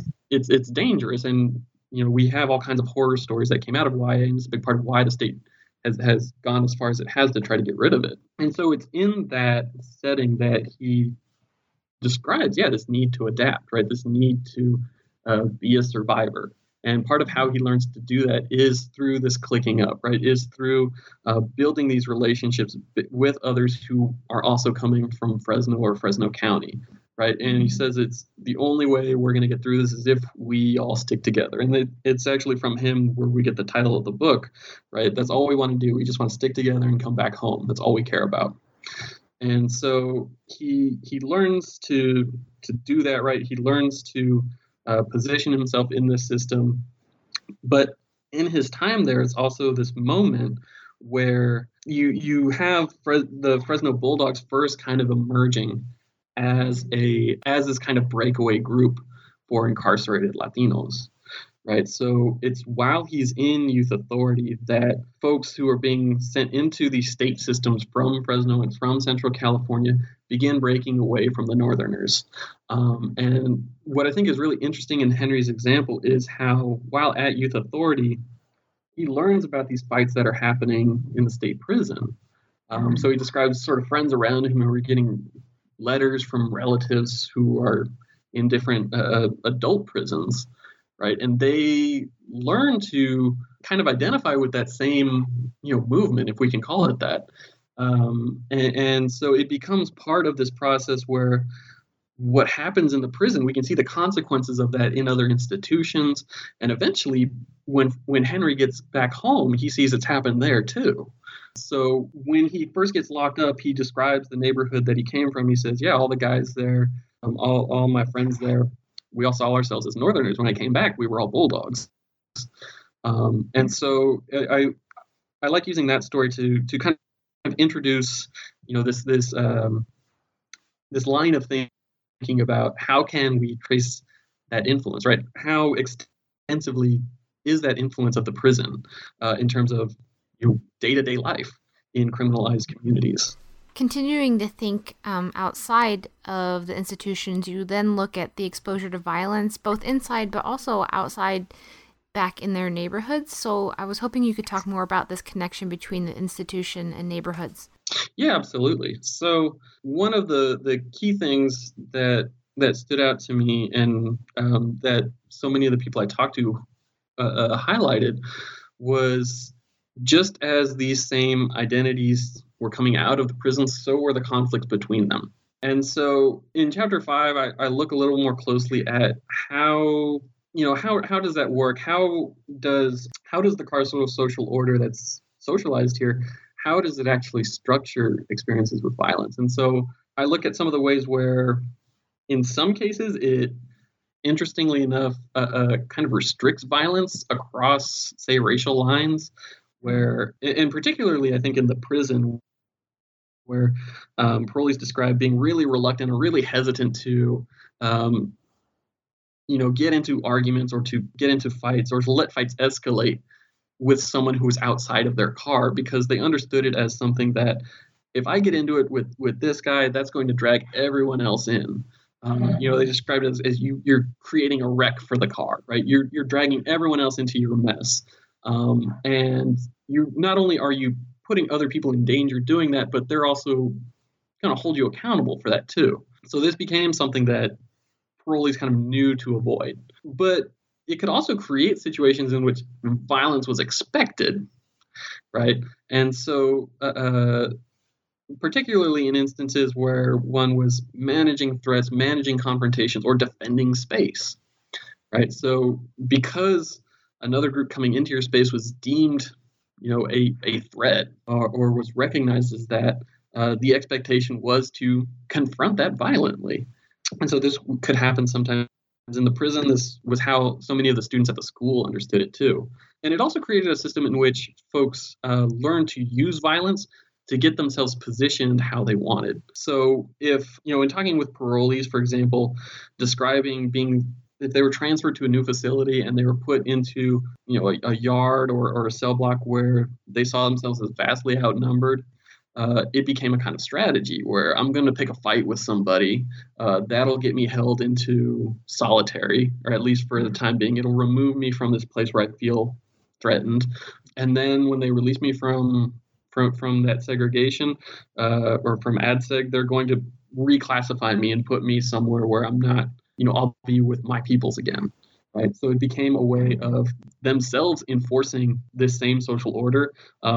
It's dangerous, and we have all kinds of horror stories that came out of YA, and it's a big part of why the state has gone as far as it has to try to get rid of it. And so it's in that setting that he describes, this need to adapt, right? This need to be a survivor. And part of how he learns to do that is through this clicking up, right? Is through building these relationships with others who are also coming from Fresno or Fresno County, right? And he says it's the only way we're going to get through this is if we all stick together. And it's actually from him where we get the title of the book, right? That's all we want to do. We just want to stick together and come back home. That's all we care about. And so he learns to do that, right? He learns to position himself in this system. But in his time there, it's also this moment where you have the Fresno Bulldogs first kind of emerging as this kind of breakaway group for incarcerated Latinos, right? So it's while he's in youth authority that folks who are being sent into these state systems from Fresno and from Central California begin breaking away from the Northerners. And what I think is really interesting in Henry's example is how, while at youth authority, he learns about these fights that are happening in the state prison. So he describes sort of friends around him who are getting letters from relatives who are in different adult prisons, right? And they learn to kind of identify with that same, movement, if we can call it that. And so it becomes part of this process where what happens in the prison, we can see the consequences of that in other institutions. And eventually, when Henry gets back home, he sees it's happened there too. So when he first gets locked up, he describes the neighborhood that he came from. He says, all the guys there, all my friends there, we all saw ourselves as Northerners. When I came back, we were all Bulldogs. And so I like using that story to kind of introduce, this line of thinking about how can we trace that influence, right? How extensively is that influence of the prison in terms of day-to-day life in criminalized communities? Continuing to think outside of the institutions, you then look at the exposure to violence, both inside but also outside back in their neighborhoods. So I was hoping you could talk more about this connection between the institution and neighborhoods. Yeah, absolutely. So one of the key things that stood out to me and that so many of the people I talked to highlighted was just as these same identities were coming out of the prisons, so were the conflicts between them. And so in chapter 5, I look a little more closely at how does that work? How does the carceral social order that's socialized here, how does it actually structure experiences with violence? And so I look at some of the ways where, in some cases, it, interestingly enough, kind of restricts violence across, say, racial lines, where, and particularly, I think, in the prison, where parolees describe being really reluctant or really hesitant to get into arguments or to get into fights or to let fights escalate with someone who is outside of their car, because they understood it as something that if I get into it with this guy, that's going to drag everyone else in. They described it as you're creating a wreck for the car, right? You're dragging everyone else into your mess. And you not only are you putting other people in danger doing that, but they're also going to hold you accountable for that too. So this became something that parolees kind of knew to avoid. But it could also create situations in which violence was expected, right? And so particularly in instances where one was managing threats, managing confrontations, or defending space, right? So because another group coming into your space was deemed, a threat or was recognized as that, the expectation was to confront that violently. And so this could happen sometimes in the prison. This was how so many of the students at the school understood it too. And it also created a system in which folks learned to use violence to get themselves positioned how they wanted. So if, in talking with parolees, for example, describing if they were transferred to a new facility and they were put into, a yard or a cell block where they saw themselves as vastly outnumbered, it became a kind of strategy where I'm going to pick a fight with somebody. That'll get me held into solitary, or at least for the time being, it'll remove me from this place where I feel threatened. And then when they release me from that segregation or from ADSEG, they're going to reclassify me and put me somewhere where I'm not, I'll be with my peoples again. Right. So it became a way of themselves enforcing this same social order.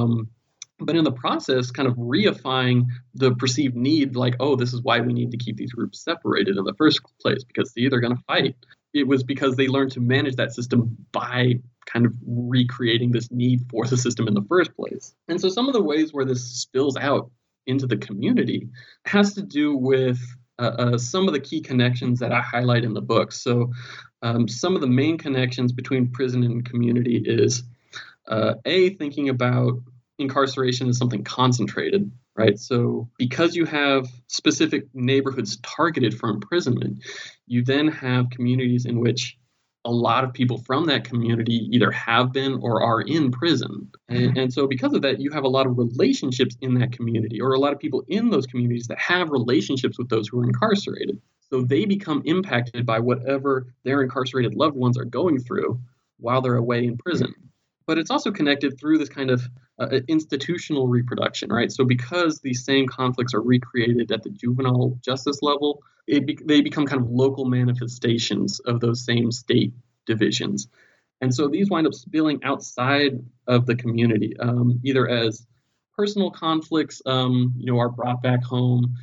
But in the process, kind of reifying the perceived need, like, oh, this is why we need to keep these groups separated in the first place, because they're going to fight. It was because they learned to manage that system by kind of recreating this need for the system in the first place. And so some of the ways where this spills out into the community has to do with some of the key connections that I highlight in the book. So some of the main connections between prison and community is thinking about incarceration as something concentrated, right? So because you have specific neighborhoods targeted for imprisonment, you then have communities in which a lot of people from that community either have been or are in prison. And so because of that, you have a lot of relationships in that community, or a lot of people in those communities that have relationships with those who are incarcerated. So they become impacted by whatever their incarcerated loved ones are going through while they're away in prison. But it's also connected through this kind of institutional reproduction, right? So because these same conflicts are recreated at the juvenile justice level, they become kind of local manifestations of those same state divisions. And so these wind up spilling outside of the community, either as personal conflicts, are brought back home,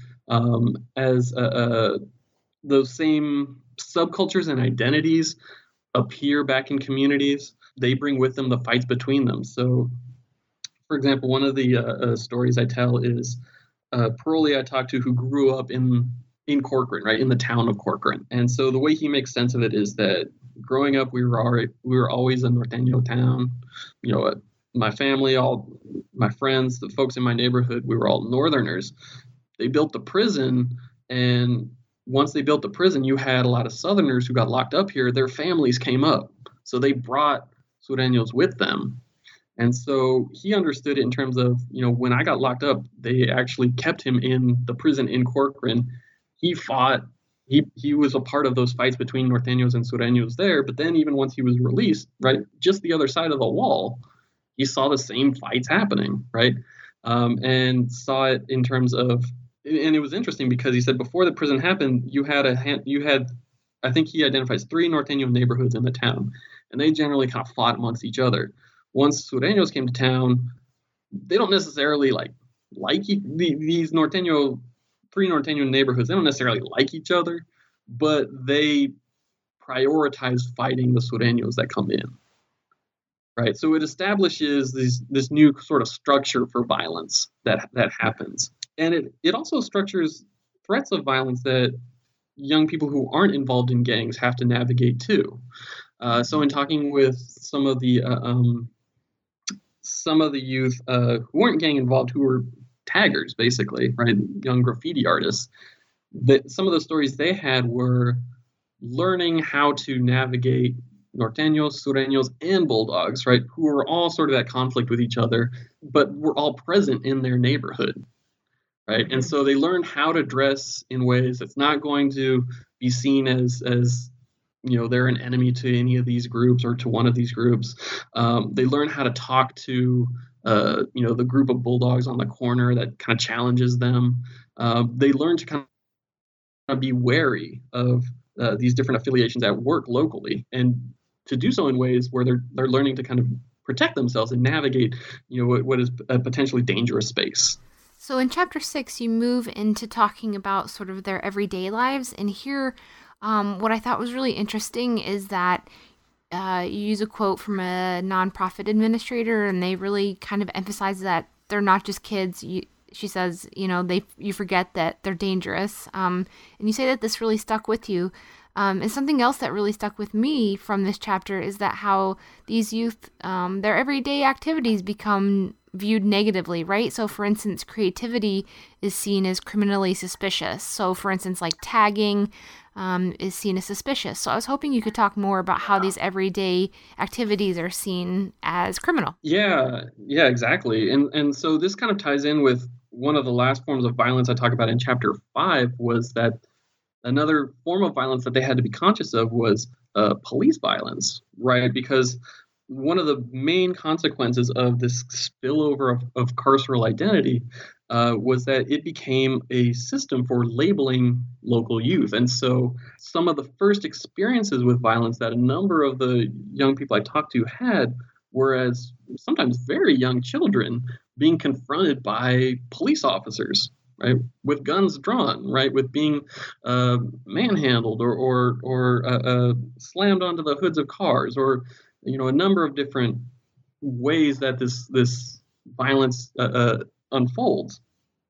as those same subcultures and identities appear back in communities. They bring with them the fights between them. So, for example, one of the stories I tell is a parolee I talked to who grew up in Corcoran, right, in the town of Corcoran. And so the way he makes sense of it is that growing up, we were always a Norteño town. My family, all my friends, the folks in my neighborhood, we were all Northerners. They built the prison, and once they built the prison, you had a lot of Southerners who got locked up here. Their families came up, so they brought Sureños with them. And so he understood it in terms of, when I got locked up, they actually kept him in the prison in Corcoran. He fought, he was a part of those fights between Norteños and Sureños there. But then even once he was released, right, just the other side of the wall, he saw the same fights happening, right? And saw it in terms of, and it was interesting because he said before the prison happened, you had, I think he identifies 3 Norteño neighborhoods in the town, and they generally kind of fought amongst each other. Once Sureños came to town, they don't necessarily like these 3 Norteño neighborhoods. They don't necessarily like each other, but they prioritize fighting the Sureños that come in. Right, so it establishes this new sort of structure for violence that happens, and it also structures threats of violence that young people who aren't involved in gangs have to navigate too. So in talking with some of the youth who weren't gang involved, who were taggers, basically, right, young graffiti artists, that some of the stories they had were learning how to navigate Norteños, Sureños, and Bulldogs, right, who were all sort of at conflict with each other, but were all present in their neighborhood, right? And so they learned how to dress in ways that's not going to be seen as they're an enemy to any of these groups or to one of these groups. They learn how to talk to, the group of Bulldogs on the corner that kind of challenges them. They learn to kind of be wary of these different affiliations at work locally, and to do so in ways where they're learning to kind of protect themselves and navigate, what is a potentially dangerous space. So in chapter 6, you move into talking about sort of their everyday lives, and here, what I thought was really interesting is that you use a quote from a nonprofit administrator, and they really kind of emphasize that they're not just kids. She says, you forget that they're dangerous. And you say that this really stuck with you. And something else that really stuck with me from this chapter is that how these youth, their everyday activities become viewed negatively, right? So for instance, creativity is seen as criminally suspicious. So for instance, like tagging is seen as suspicious. So I was hoping you could talk more about how these everyday activities are seen as criminal. Yeah, exactly. And so this kind of ties in with one of the last forms of violence I talk about in chapter 5, was that another form of violence that they had to be conscious of was police violence, right? Because one of the main consequences of this spillover of carceral identity was that it became a system for labeling local youth. And so some of the first experiences with violence that a number of the young people I talked to had were as sometimes very young children being confronted by police officers, right, with guns drawn, right, with being manhandled or slammed onto the hoods of cars, or a number of different ways that this violence unfolds.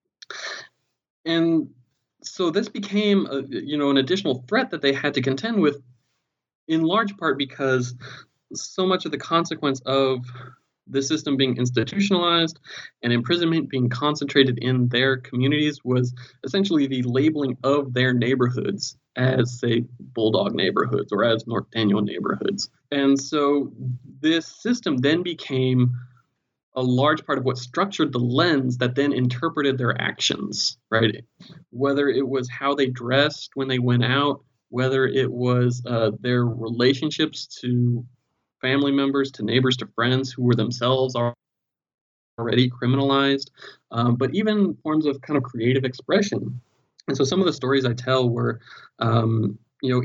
And so this became an additional threat that they had to contend with, in large part because so much of the consequence of the system being institutionalized and imprisonment being concentrated in their communities was essentially the labeling of their neighborhoods as, say, Bulldog neighborhoods or as North Daniel neighborhoods. And so this system then became a large part of what structured the lens that then interpreted their actions, right? Whether it was how they dressed when they went out, whether it was their relationships to family members, to neighbors, to friends who were themselves already criminalized, but even forms of kind of creative expression. And so some of the stories I tell were, in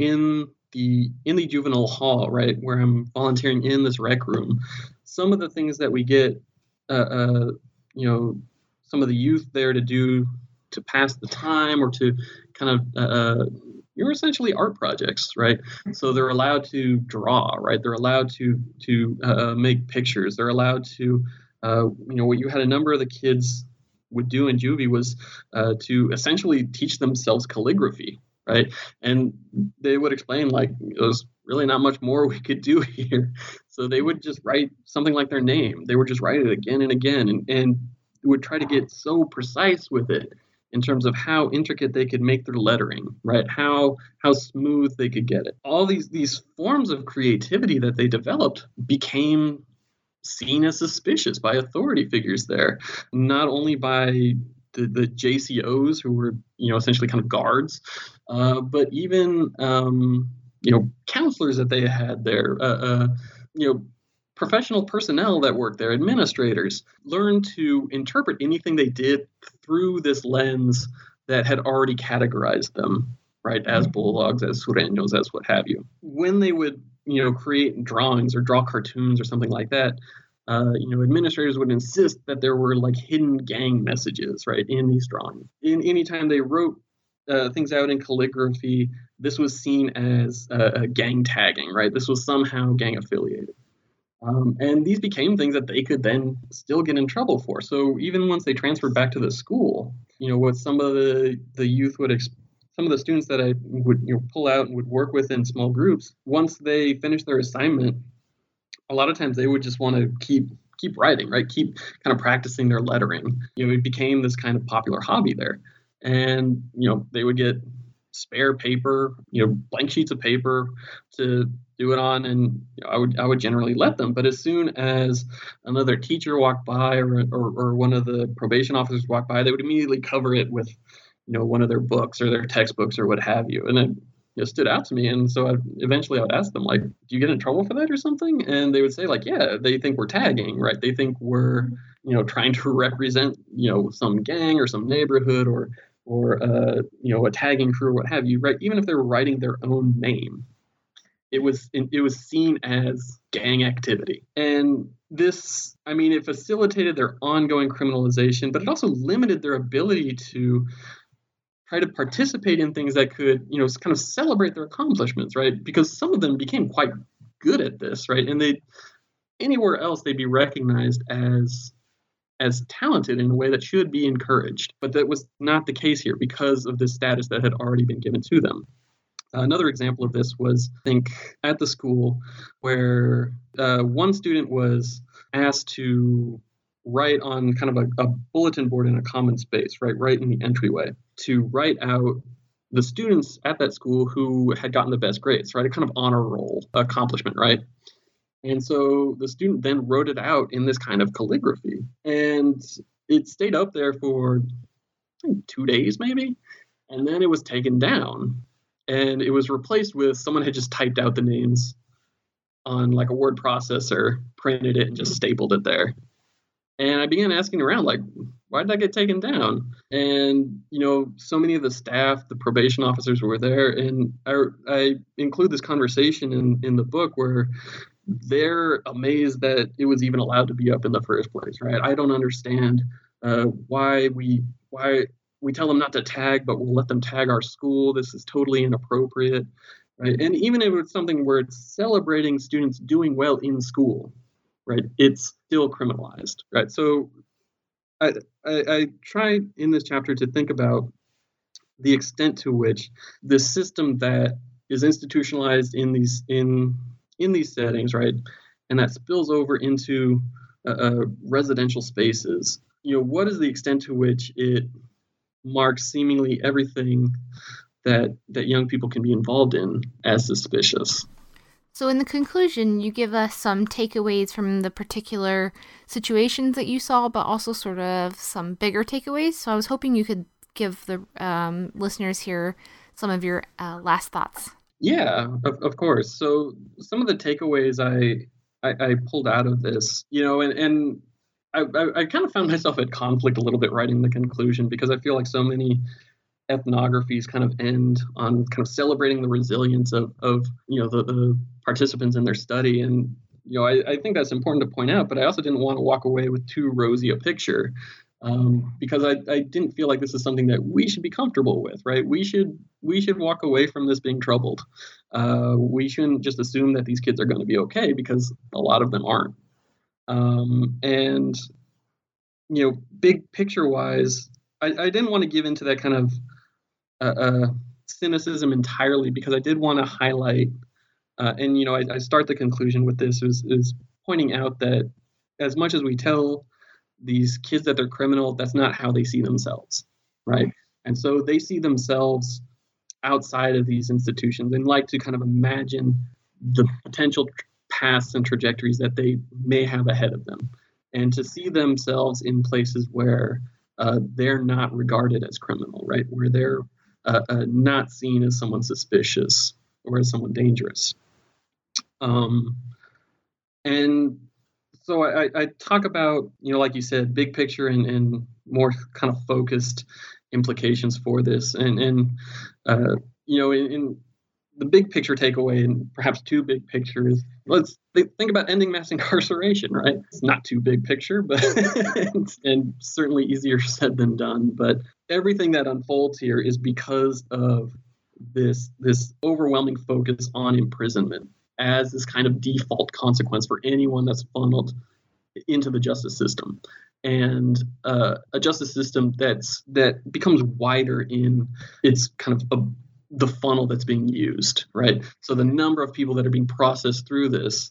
the juvenile hall, right, where I'm volunteering in this rec room. Some of the things that we get, some of the youth there to do to pass the time or to kind of you're essentially art projects, right? So they're allowed to draw, right? They're allowed to make pictures. They're allowed to, what you had a number of the kids would do in juvie was to essentially teach themselves calligraphy, right? And they would explain, like, there's really not much more we could do here. So they would just write something like their name. They would just write it again and again, and would try to get so precise with it in terms of how intricate they could make their lettering, right? How smooth they could get it. All these forms of creativity that they developed became seen as suspicious by authority figures there, not only by the JCOs, who were essentially kind of guards, but even counselors that they had there, professional personnel that worked there, administrators, learned to interpret anything they did through this lens that had already categorized them, right, as bulldogs, as sureños, as what have you. When they would, create drawings or draw cartoons or something like that, administrators would insist that there were like hidden gang messages, right, in these drawings. Anytime they wrote things out in calligraphy, this was seen as gang tagging, right? This was somehow gang affiliated. And these became things that they could then still get in trouble for. So even once they transferred back to the school, what some of the youth would, some of the students that I would pull out and would work with in small groups, once they finished their assignment, a lot of times they would just want to keep writing, right? Keep kind of practicing their lettering. It became this kind of popular hobby there. And, they would get spare paper, blank sheets of paper to do it on, and I would generally let them. But as soon as another teacher walked by or one of the probation officers walked by, they would immediately cover it with one of their books or their textbooks or what have you. And it stood out to me, and so eventually I would ask them, like, do you get in trouble for that or something? And they would say, like, yeah, they think we're tagging, right? They think we're trying to represent some gang or some neighborhood or a tagging crew or what have you, right? Even if they were writing their own name, it was seen as gang activity. And this, it facilitated their ongoing criminalization, but it also limited their ability to try to participate in things that could, kind of celebrate their accomplishments, right? Because some of them became quite good at this, right? And anywhere else they'd be recognized as talented in a way that should be encouraged. But that was not the case here because of the status that had already been given to them. Another example of this was, I think, at the school where one student was asked to write on kind of a bulletin board in a common space, right in the entryway, to write out the students at that school who had gotten the best grades, right? A kind of honor roll accomplishment, right? And so the student then wrote it out in this kind of calligraphy. And it stayed up there for 2 days, maybe. And then it was taken down. And it was replaced with someone had just typed out the names on like a word processor, printed it, and just stapled it there. And I began asking around, like, why did that get taken down? And, so many of the staff, the probation officers were there. And I include this conversation in the book where they're amazed that it was even allowed to be up in the first place, right? I don't understand why we tell them not to tag, but we'll let them tag our school. This is totally inappropriate, right? And even if it's something where it's celebrating students doing well in school, right, it's still criminalized, right? So I try in this chapter to think about the extent to which the system that is institutionalized in these settings, right, and that spills over into residential spaces, what is the extent to which it marks seemingly everything that young people can be involved in as suspicious. So in the conclusion, you give us some takeaways from the particular situations that you saw, but also sort of some bigger takeaways. So I was hoping you could give the listeners here some of your last thoughts. Yeah, of course. So some of the takeaways I pulled out of this, and I kind of found myself at conflict a little bit writing the conclusion, because I feel like so many ethnographies kind of end on kind of celebrating the resilience of the participants in their study. And, I think that's important to point out, but I also didn't want to walk away with too rosy a picture, because I didn't feel like this is something that we should be comfortable with, right? We should walk away from this being troubled. We shouldn't just assume that these kids are going to be okay, because a lot of them aren't. And, big picture wise, I didn't want to give into that kind of cynicism entirely, because I did want to highlight, and I start the conclusion with this is pointing out that as much as we tell these kids that they're criminal, that's not how they see themselves, right? And so they see themselves outside of these institutions and like to kind of imagine the potential paths and trajectories that they may have ahead of them, and to see themselves in places where they're not regarded as criminal, right? Where they're not seen as someone suspicious or as someone dangerous. And so I talk about, like you said, big picture and more kind of focused implications for this. And in the big picture takeaway, and perhaps two big pictures, let's think about ending mass incarceration, right? It's not too big picture, but and certainly easier said than done. But everything that unfolds here is because of this overwhelming focus on imprisonment as this kind of default consequence for anyone that's funneled into the justice system. And a justice system that becomes wider in its kind of the funnel that's being used, right? So the number of people that are being processed through this,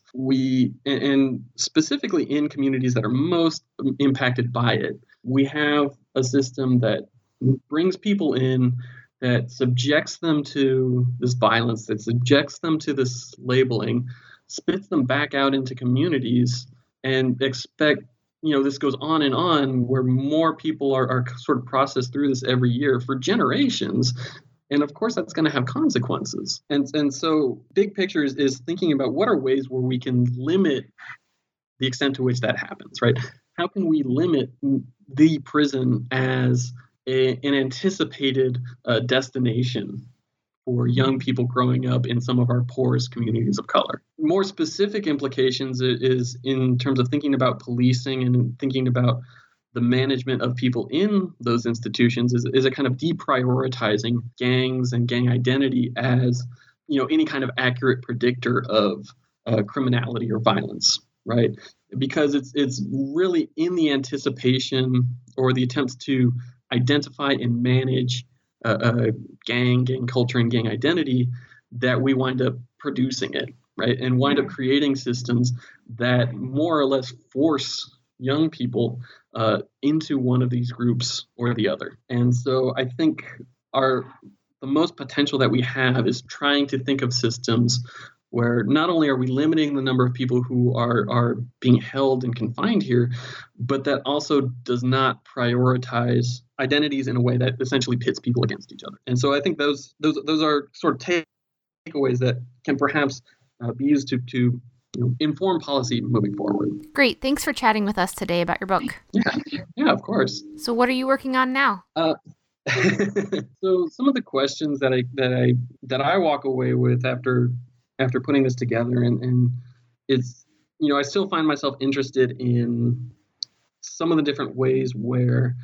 and specifically in communities that are most impacted by it, we have a system that brings people in, that subjects them to this violence, that subjects them to this labeling, spits them back out into communities, and expect, this goes on and on, where more people are sort of processed through this every year for generations. And of course, that's going to have consequences. And so big picture is thinking about what are ways where we can limit the extent to which that happens, right? How can we limit the prison as an anticipated destination for young people growing up in some of our poorest communities of color? More specific implications is in terms of thinking about policing and thinking about the management of people in those institutions is a kind of deprioritizing gangs and gang identity as, any kind of accurate predictor of criminality or violence, right? Because it's really in the anticipation or the attempts to identify and manage gang culture and gang identity that we wind up producing it, right? And wind up creating systems that more or less force young people into one of these groups or the other. And so I think the most potential that we have is trying to think of systems where not only are we limiting the number of people who are being held and confined here, but that also does not prioritize identities in a way that essentially pits people against each other. And so I think those are sort of takeaways that can perhaps be used to inform policy moving forward. Great. Thanks for chatting with us today about your book. Yeah, of course. So what are you working on now? So some of the questions that I walk away with after putting this together, and it's, I still find myself interested in some of the different ways where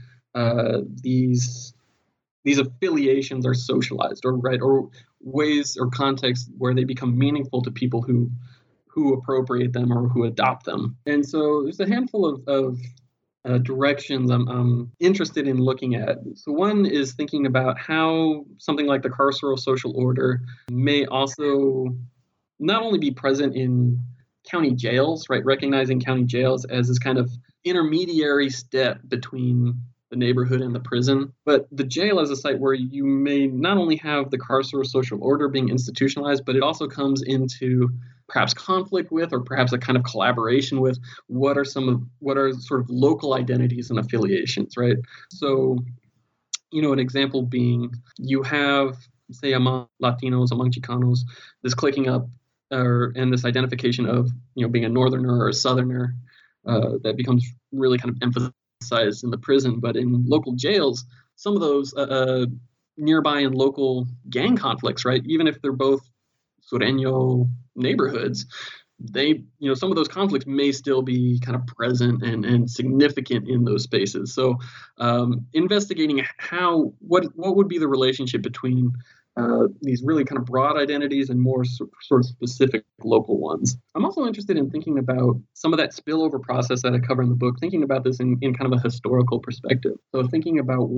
these affiliations are socialized, or ways or contexts where they become meaningful to people who appropriate them or who adopt them. And so there's a handful of directions I'm interested in looking at. So one is thinking about how something like the carceral social order may also not only be present in county jails, right? Recognizing county jails as this kind of intermediary step between the neighborhood and the prison, but the jail as a site where you may not only have the carceral social order being institutionalized, but it also comes into perhaps conflict with, or perhaps a kind of collaboration with, what are sort of local identities and affiliations, right? So, an example being, you have, say, among Latinos, among Chicanos, this clicking up and this identification of, being a northerner or a southerner that becomes really kind of emphasized in the prison. But in local jails, some of those nearby and local gang conflicts, right, even if they're both Sureño neighborhoods, some of those conflicts may still be kind of present and significant in those spaces. So investigating what would be the relationship between these really kind of broad identities and more sort of specific local ones. I'm also interested in thinking about some of that spillover process that I cover in the book, thinking about this in kind of a historical perspective. So thinking about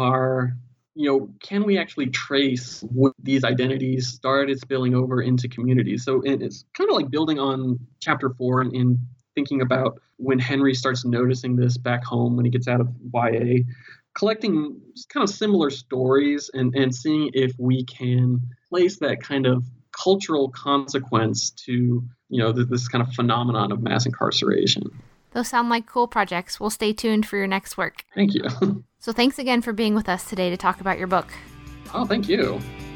can we actually trace what these identities started spilling over into communities? So it's kind of like building on chapter 4 in thinking about when Henry starts noticing this back home when he gets out of YA, collecting kind of similar stories and seeing if we can place that kind of cultural consequence to, this kind of phenomenon of mass incarceration. Those sound like cool projects. We'll stay tuned for your next work. Thank you. So thanks again for being with us today to talk about your book. Oh, thank you.